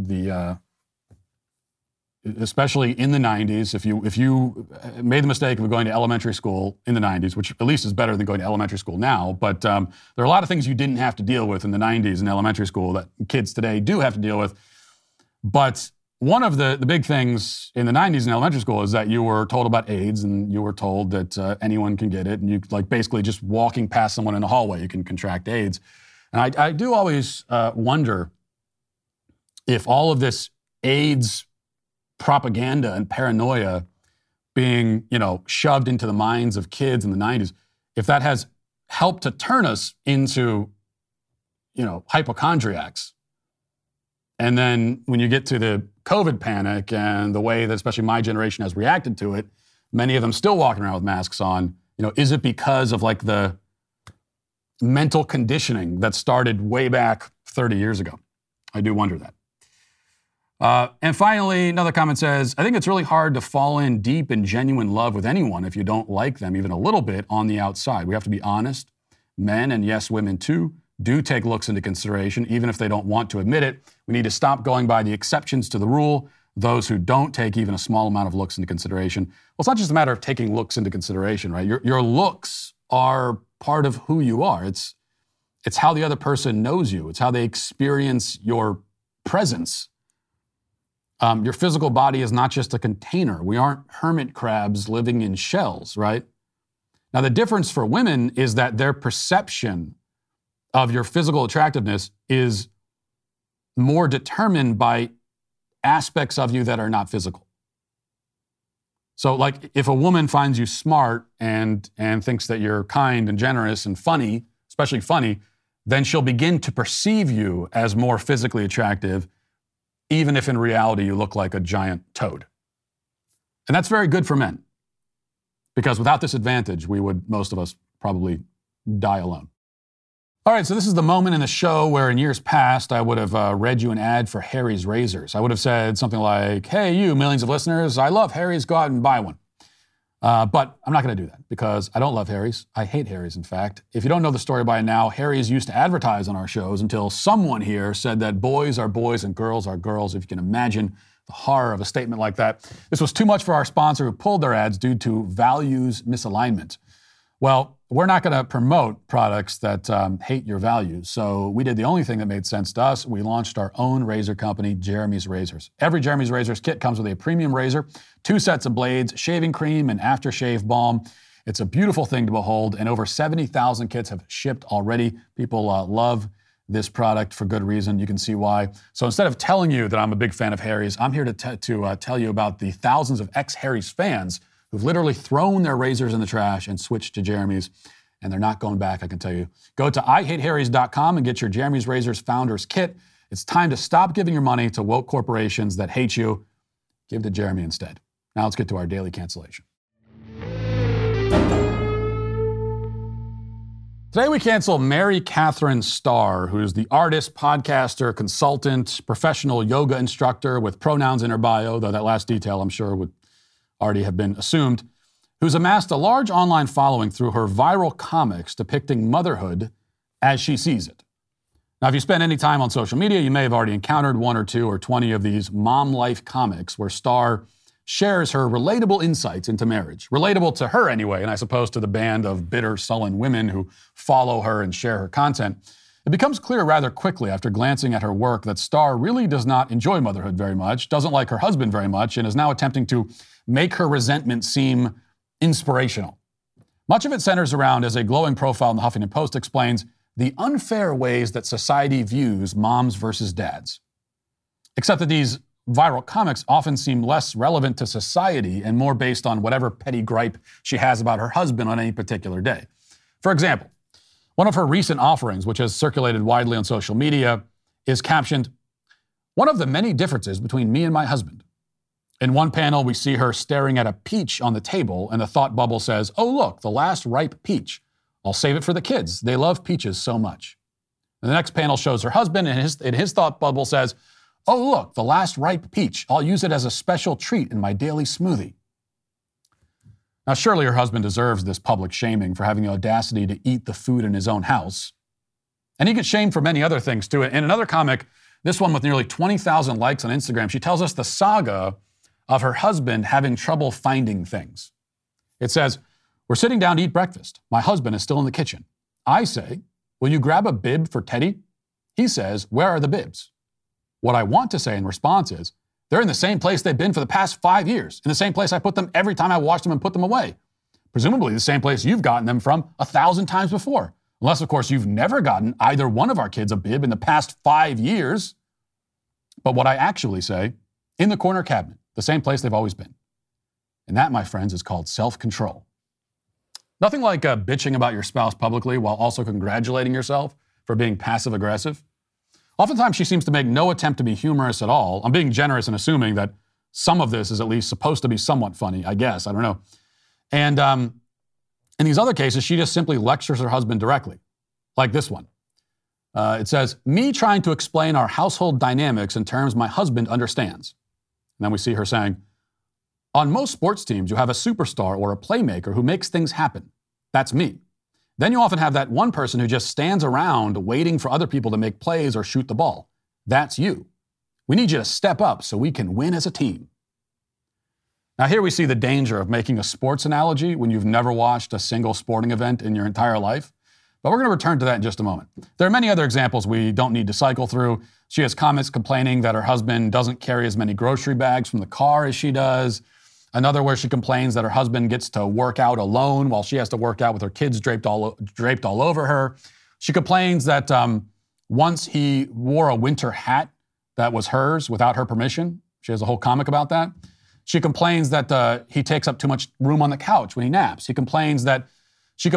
S3: Especially in the 90s, if you made the mistake of going to elementary school in the 90s, which at least is better than going to elementary school now, but there are a lot of things you didn't have to deal with in the 90s in elementary school that kids today do have to deal with. But one of the big things in the 90s in elementary school is that you were told about AIDS, and you were told that anyone can get it, and you basically just walking past someone in a hallway, you can contract AIDS. And I do always wonder if all of this AIDS propaganda and paranoia being, shoved into the minds of kids in the 90s, if that has helped to turn us into, hypochondriacs. And then when you get to the COVID panic and the way that especially my generation has reacted to it, many of them still walking around with masks on, is it because of the mental conditioning that started way back 30 years ago? I do wonder that. And finally, another comment says, I think it's really hard to fall in deep and genuine love with anyone if you don't like them even a little bit on the outside. We have to be honest. Men, and yes, women too, do take looks into consideration, even if they don't want to admit it. We need to stop going by the exceptions to the rule, those who don't take even a small amount of looks into consideration. Well, it's not just a matter of taking looks into consideration, right? Your looks are part of who you are. It's how the other person knows you. It's how they experience your presence. Your physical body is not just a container. We aren't hermit crabs living in shells, right? Now, the difference for women is that their perception of your physical attractiveness is more determined by aspects of you that are not physical. So, if a woman finds you smart and thinks that you're kind and generous and funny, especially funny, then she'll begin to perceive you as more physically attractive, even if in reality you look like a giant toad. And that's very good for men, because without this advantage, most of us probably die alone. All right, so this is the moment in the show where in years past, I would have read you an ad for Harry's Razors. I would have said something like, hey, you millions of listeners, I love Harry's, go out and buy one. But I'm not going to do that because I don't love Harry's. I hate Harry's, in fact. If you don't know the story by now, Harry's used to advertise on our shows until someone here said that boys are boys and girls are girls. If you can imagine the horror of a statement like that. This was too much for our sponsor, who pulled their ads due to values misalignment. Well, we're not going to promote products that hate your values. So we did the only thing that made sense to us. We launched our own razor company, Jeremy's Razors. Every Jeremy's Razors kit comes with a premium razor, 2 sets of blades, shaving cream, and aftershave balm. It's a beautiful thing to behold, and over 70,000 kits have shipped already. People love this product for good reason. You can see why. So instead of telling you that I'm a big fan of Harry's, I'm here to tell you about the thousands of ex-Harry's fans who've literally thrown their razors in the trash and switched to Jeremy's, and they're not going back, I can tell you. Go to IHateHarrys.com and get your Jeremy's Razors Founders Kit. It's time to stop giving your money to woke corporations that hate you. Give to Jeremy instead. Now let's get to our daily cancellation. Today we cancel Mary Catherine Starr, who's the artist, podcaster, consultant, professional yoga instructor with pronouns in her bio, though that last detail I'm sure would already have been assumed, who's amassed a large online following through her viral comics depicting motherhood as she sees it. Now, if you spend any time on social media, you may have already encountered 1 or 2 or 20 of these mom life comics where Starr shares her relatable insights into marriage. Relatable to her anyway, and I suppose to the band of bitter, sullen women who follow her and share her content. It becomes clear rather quickly after glancing at her work that Starr really does not enjoy motherhood very much, doesn't like her husband very much, and is now attempting to make her resentment seem inspirational. Much of it centers around, as a glowing profile in the Huffington Post explains, the unfair ways that society views moms versus dads. Except that these viral comics often seem less relevant to society and more based on whatever petty gripe she has about her husband on any particular day. For example, one of her recent offerings, which has circulated widely on social media, is captioned, "One of the many differences between me and my husband." In one panel, we see her staring at a peach on the table, and the thought bubble says, "Oh, look, the last ripe peach. I'll save it for the kids. They love peaches so much." And the next panel shows her husband, and his thought bubble says, "Oh, look, the last ripe peach. I'll use it as a special treat in my daily smoothie." Now, surely her husband deserves this public shaming for having the audacity to eat the food in his own house. And he gets shamed for many other things, too. In another comic, this one with nearly 20,000 likes on Instagram, she tells us the saga of her husband having trouble finding things. It says, "We're sitting down to eat breakfast. My husband is still in the kitchen. I say, 'Will you grab a bib for Teddy?' He says, 'Where are the bibs?' What I want to say in response is, 'They're in the same place they've been for the past 5 years, in the same place I put them every time I wash them and put them away. Presumably the same place you've gotten them from 1,000 times before. Unless, of course, you've never gotten either one of our kids a bib in the past 5 years. But what I actually say, in the corner cabinet, the same place they've always been. And that, my friends, is called self-control." Nothing like bitching about your spouse publicly while also congratulating yourself for being passive-aggressive. Oftentimes, she seems to make no attempt to be humorous at all. I'm being generous in assuming that some of this is at least supposed to be somewhat funny, I guess. I don't know. And in these other cases, she just simply lectures her husband directly, like this one. It says, "Me trying to explain our household dynamics in terms my husband understands." And then we see her saying, "On most sports teams, you have a superstar or a playmaker who makes things happen. That's me. Then you often have that one person who just stands around waiting for other people to make plays or shoot the ball. That's you. We need you to step up so we can win as a team." Now here we see the danger of making a sports analogy when you've never watched a single sporting event in your entire life. But we're going to return to that in just a moment. There are many other examples we don't need to cycle through. She has comments complaining that her husband doesn't carry as many grocery bags from the car as she does. Another where she complains that her husband gets to work out alone while she has to work out with her kids draped all over her. She complains that once he wore a winter hat that was hers without her permission. She has a whole comic about that. She complains that he takes up too much room on the couch when he naps. She complains that he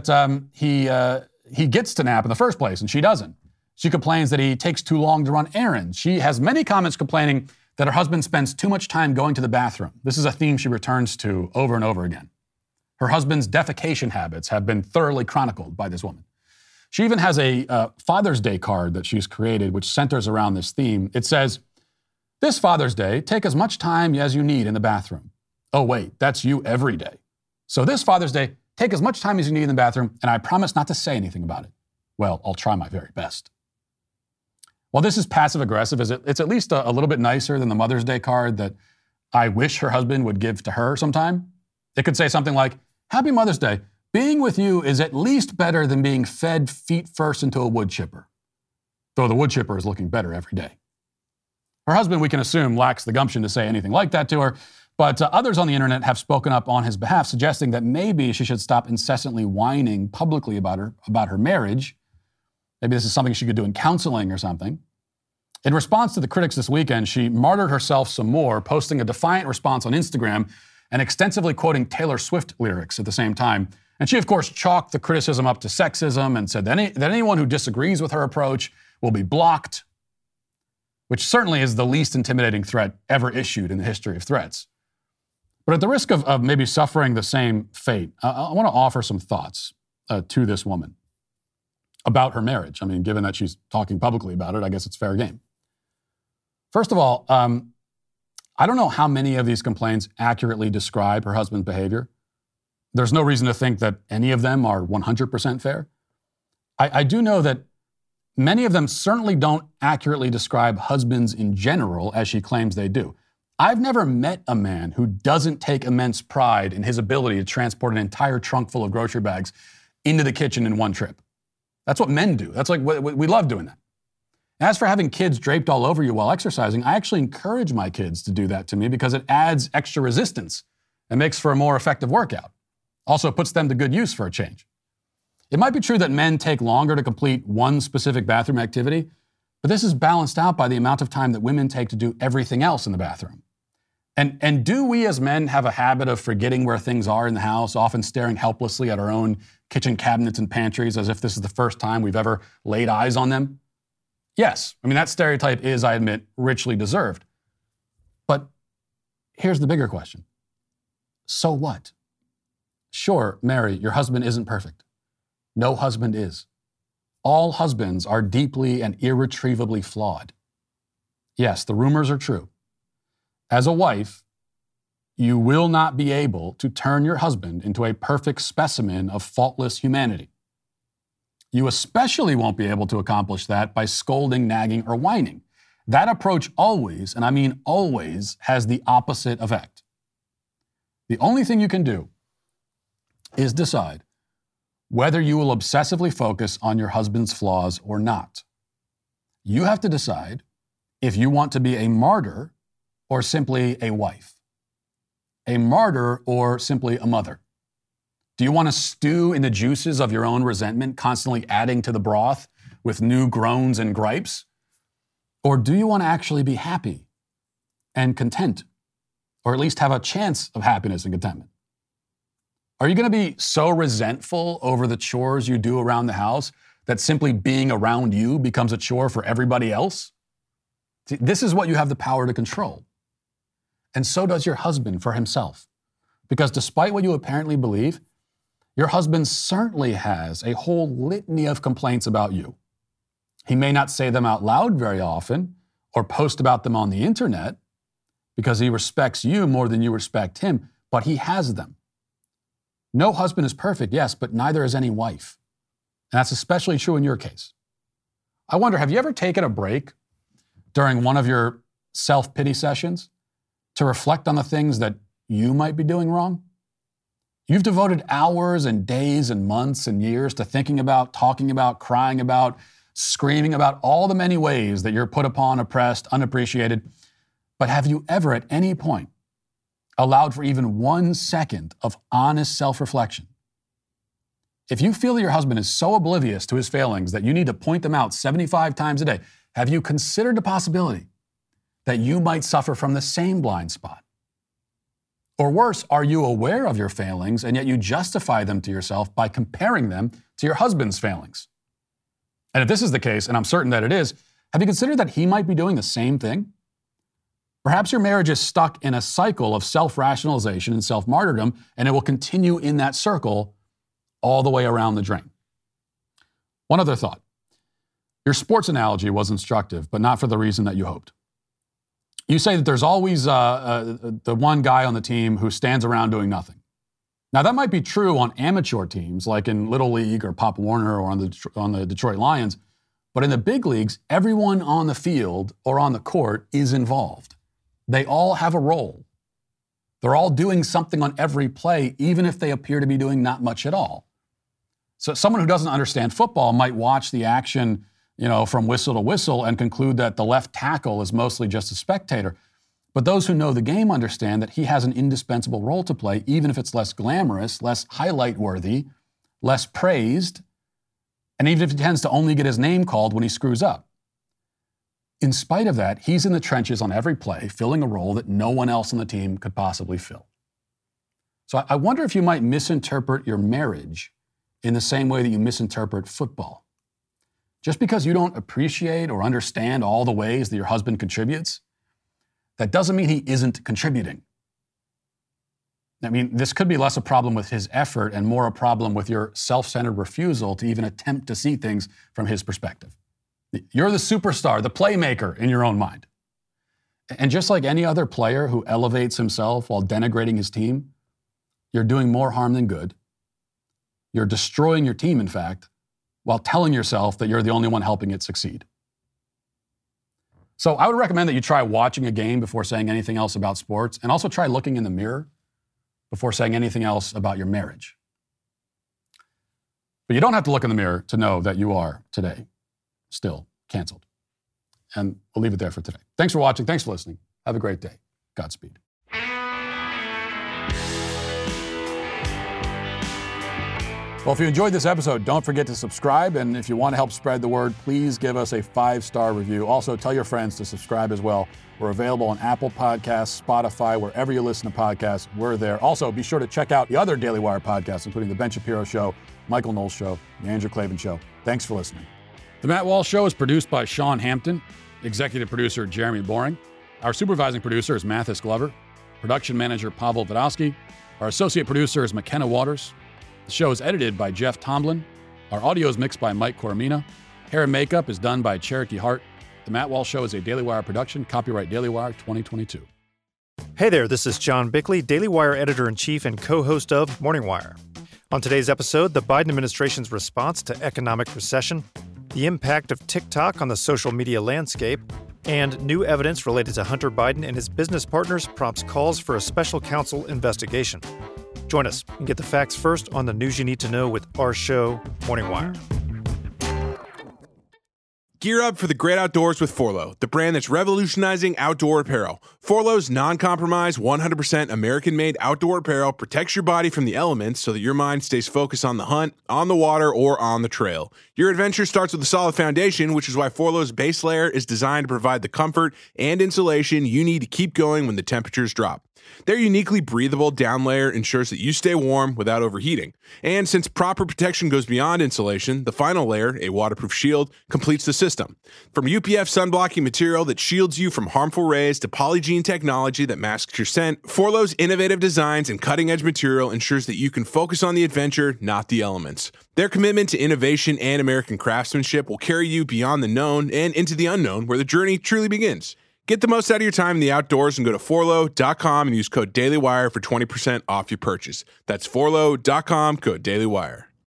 S3: gets to nap in the first place and she doesn't. She complains that he takes too long to run errands. She has many comments complaining that her husband spends too much time going to the bathroom. This is a theme she returns to over and over again. Her husband's defecation habits have been thoroughly chronicled by this woman. She even has a Father's Day card that she's created, which centers around this theme. It says, "This Father's Day, take as much time as you need in the bathroom." Oh, wait, that's you every day. "So this Father's Day, take as much time as you need in the bathroom, and I promise not to say anything about it." Well, I'll try my very best. While this is passive-aggressive, it's at least a little bit nicer than the Mother's Day card that I wish her husband would give to her sometime. It could say something like, "Happy Mother's Day. Being with you is at least better than being fed feet first into a wood chipper." Though the wood chipper is looking better every day. Her husband, we can assume, lacks the gumption to say anything like that to her, but others on the internet have spoken up on his behalf, suggesting that maybe she should stop incessantly whining publicly about her marriage. Maybe this is something she could do in counseling or something. In response to the critics this weekend, she martyred herself some more, posting a defiant response on Instagram and extensively quoting Taylor Swift lyrics at the same time. And she, of course, chalked the criticism up to sexism and said that anyone who disagrees with her approach will be blocked, which certainly is the least intimidating threat ever issued in the history of threats. But at the risk of maybe suffering the same fate, I want to offer some thoughts to this woman about her marriage. I mean, given that she's talking publicly about it, I guess it's fair game. First of all, I don't know how many of these complaints accurately describe her husband's behavior. There's no reason to think that any of them are 100% fair. I do know that many of them certainly don't accurately describe husbands in general, as she claims they do. I've never met a man who doesn't take immense pride in his ability to transport an entire trunk full of grocery bags into the kitchen in one trip. That's what men do. That's like, we love doing that. As for having kids draped all over you while exercising, I actually encourage my kids to do that to me because it adds extra resistance and makes for a more effective workout. Also puts them to good use for a change. It might be true that men take longer to complete one specific bathroom activity, But this is balanced out by the amount of time that women take to do everything else in the bathroom. And do we as men have a habit of forgetting where things are in the house, often staring helplessly at our own kitchen cabinets and pantries as if this is the first time we've ever laid eyes on them? Yes. I mean, that stereotype is, I admit, richly deserved. But here's the bigger question. So what? Sure, Mary, your husband isn't perfect. No husband is. All husbands are deeply and irretrievably flawed. Yes, the rumors are true. As a wife, you will not be able to turn your husband into a perfect specimen of faultless humanity. You especially won't be able to accomplish that by scolding, nagging, or whining. That approach always, and I mean always, has the opposite effect. The only thing you can do is decide whether you will obsessively focus on your husband's flaws or not. You have to decide if you want to be a martyr or simply a wife, a martyr or simply a mother. Do you want to stew in the juices of your own resentment, constantly adding to the broth with new groans and gripes? Or do you want to actually be happy and content, or at least have a chance of happiness and contentment? Are you going to be so resentful over the chores you do around the house that simply being around you becomes a chore for everybody else? See, this is what you have the power to control. And so does your husband for himself. Because despite what you apparently believe, your husband certainly has a whole litany of complaints about you. He may not say them out loud very often or post about them on the internet because he respects you more than you respect him, but he has them. No husband is perfect, yes, but neither is any wife. And that's especially true in your case. I wonder, have you ever taken a break during one of your self-pity sessions to reflect on the things that you might be doing wrong? You've devoted hours and days and months and years to thinking about, talking about, crying about, screaming about all the many ways that you're put upon, oppressed, unappreciated. But have you ever at any point allowed for even 1 second of honest self-reflection? If you feel that your husband is so oblivious to his failings that you need to point them out 75 times a day, have you considered the possibility that you might suffer from the same blind spot? Or worse, are you aware of your failings and yet you justify them to yourself by comparing them to your husband's failings? And if this is the case, and I'm certain that it is, have you considered that he might be doing the same thing? Perhaps your marriage is stuck in a cycle of self-rationalization and self-martyrdom, and it will continue in that circle all the way around the drain. One other thought. Your sports analogy was instructive, but not for the reason that you hoped. You say that there's always the one guy on the team who stands around doing nothing. Now, that might be true on amateur teams like in Little League or Pop Warner or on the Detroit Lions, but in the big leagues, everyone on the field or on the court is involved. They all have a role. They're all doing something on every play, even if they appear to be doing not much at all. So someone who doesn't understand football might watch the action, from whistle to whistle and conclude that the left tackle is mostly just a spectator. But those who know the game understand that he has an indispensable role to play, even if it's less glamorous, less highlight-worthy, less praised, and even if he tends to only get his name called when he screws up. In spite of that, he's in the trenches on every play, filling a role that no one else on the team could possibly fill. So I wonder if you might misinterpret your marriage in the same way that you misinterpret football. Just because you don't appreciate or understand all the ways that your husband contributes, that doesn't mean he isn't contributing. I mean, this could be less a problem with his effort and more a problem with your self-centered refusal to even attempt to see things from his perspective. You're the superstar, the playmaker in your own mind. And just like any other player who elevates himself while denigrating his team, you're doing more harm than good. You're destroying your team, in fact, while telling yourself that you're the only one helping it succeed. So I would recommend that you try watching a game before saying anything else about sports, and also try looking in the mirror before saying anything else about your marriage. But you don't have to look in the mirror to know that you are today still canceled. And we'll leave it there for today. Thanks for watching. Thanks for listening. Have a great day. Godspeed. Well, if you enjoyed this episode, don't forget to subscribe. And if you want to help spread the word, please give us a 5-star review. Also, tell your friends to subscribe as well. We're available on Apple Podcasts, Spotify, wherever you listen to podcasts, we're there. Also, be sure to check out the other Daily Wire podcasts, including The Ben Shapiro Show, Michael Knowles Show, The Andrew Klavan Show. Thanks for listening. The Matt Walsh Show is produced by Sean Hampton, executive producer Jeremy Boring. Our supervising producer is Mathis Glover, production manager Pavel Vodowski. Our associate producer is McKenna Waters. The show is edited by Jeff Tomlin. Our audio is mixed by Mike Coromina. Hair and makeup is done by Cherokee Hart. The Matt Walsh Show is a Daily Wire production. Copyright Daily Wire 2022.
S7: Hey there, this is John Bickley, Daily Wire editor-in-chief and co-host of Morning Wire. On today's episode, the Biden administration's response to economic recession, the impact of TikTok on the social media landscape, and new evidence related to Hunter Biden and his business partners prompts calls for a special counsel investigation. Join us and get the facts first on the news you need to know with our show, Morning Wire.
S1: Gear up for the great outdoors with Forloh, the brand that's revolutionizing outdoor apparel. Forloh's non-compromise, 100% American-made outdoor apparel protects your body from the elements so that your mind stays focused on the hunt, on the water, or on the trail. Your adventure starts with a solid foundation, which is why Forloh's base layer is designed to provide the comfort and insulation you need to keep going when the temperatures drop. Their uniquely breathable down layer ensures that you stay warm without overheating. And since proper protection goes beyond insulation, the final layer, a waterproof shield, completes the system. From UPF sunblocking material that shields you from harmful rays to Polygiene technology that masks your scent, Forloh's innovative designs and cutting-edge material ensures that you can focus on the adventure, not the elements. Their commitment to innovation and American craftsmanship will carry you beyond the known and into the unknown, where the journey truly begins. Get the most out of your time in the outdoors and go to forloh.com and use code DailyWire for 20% off your purchase. That's forloh.com, code DailyWire.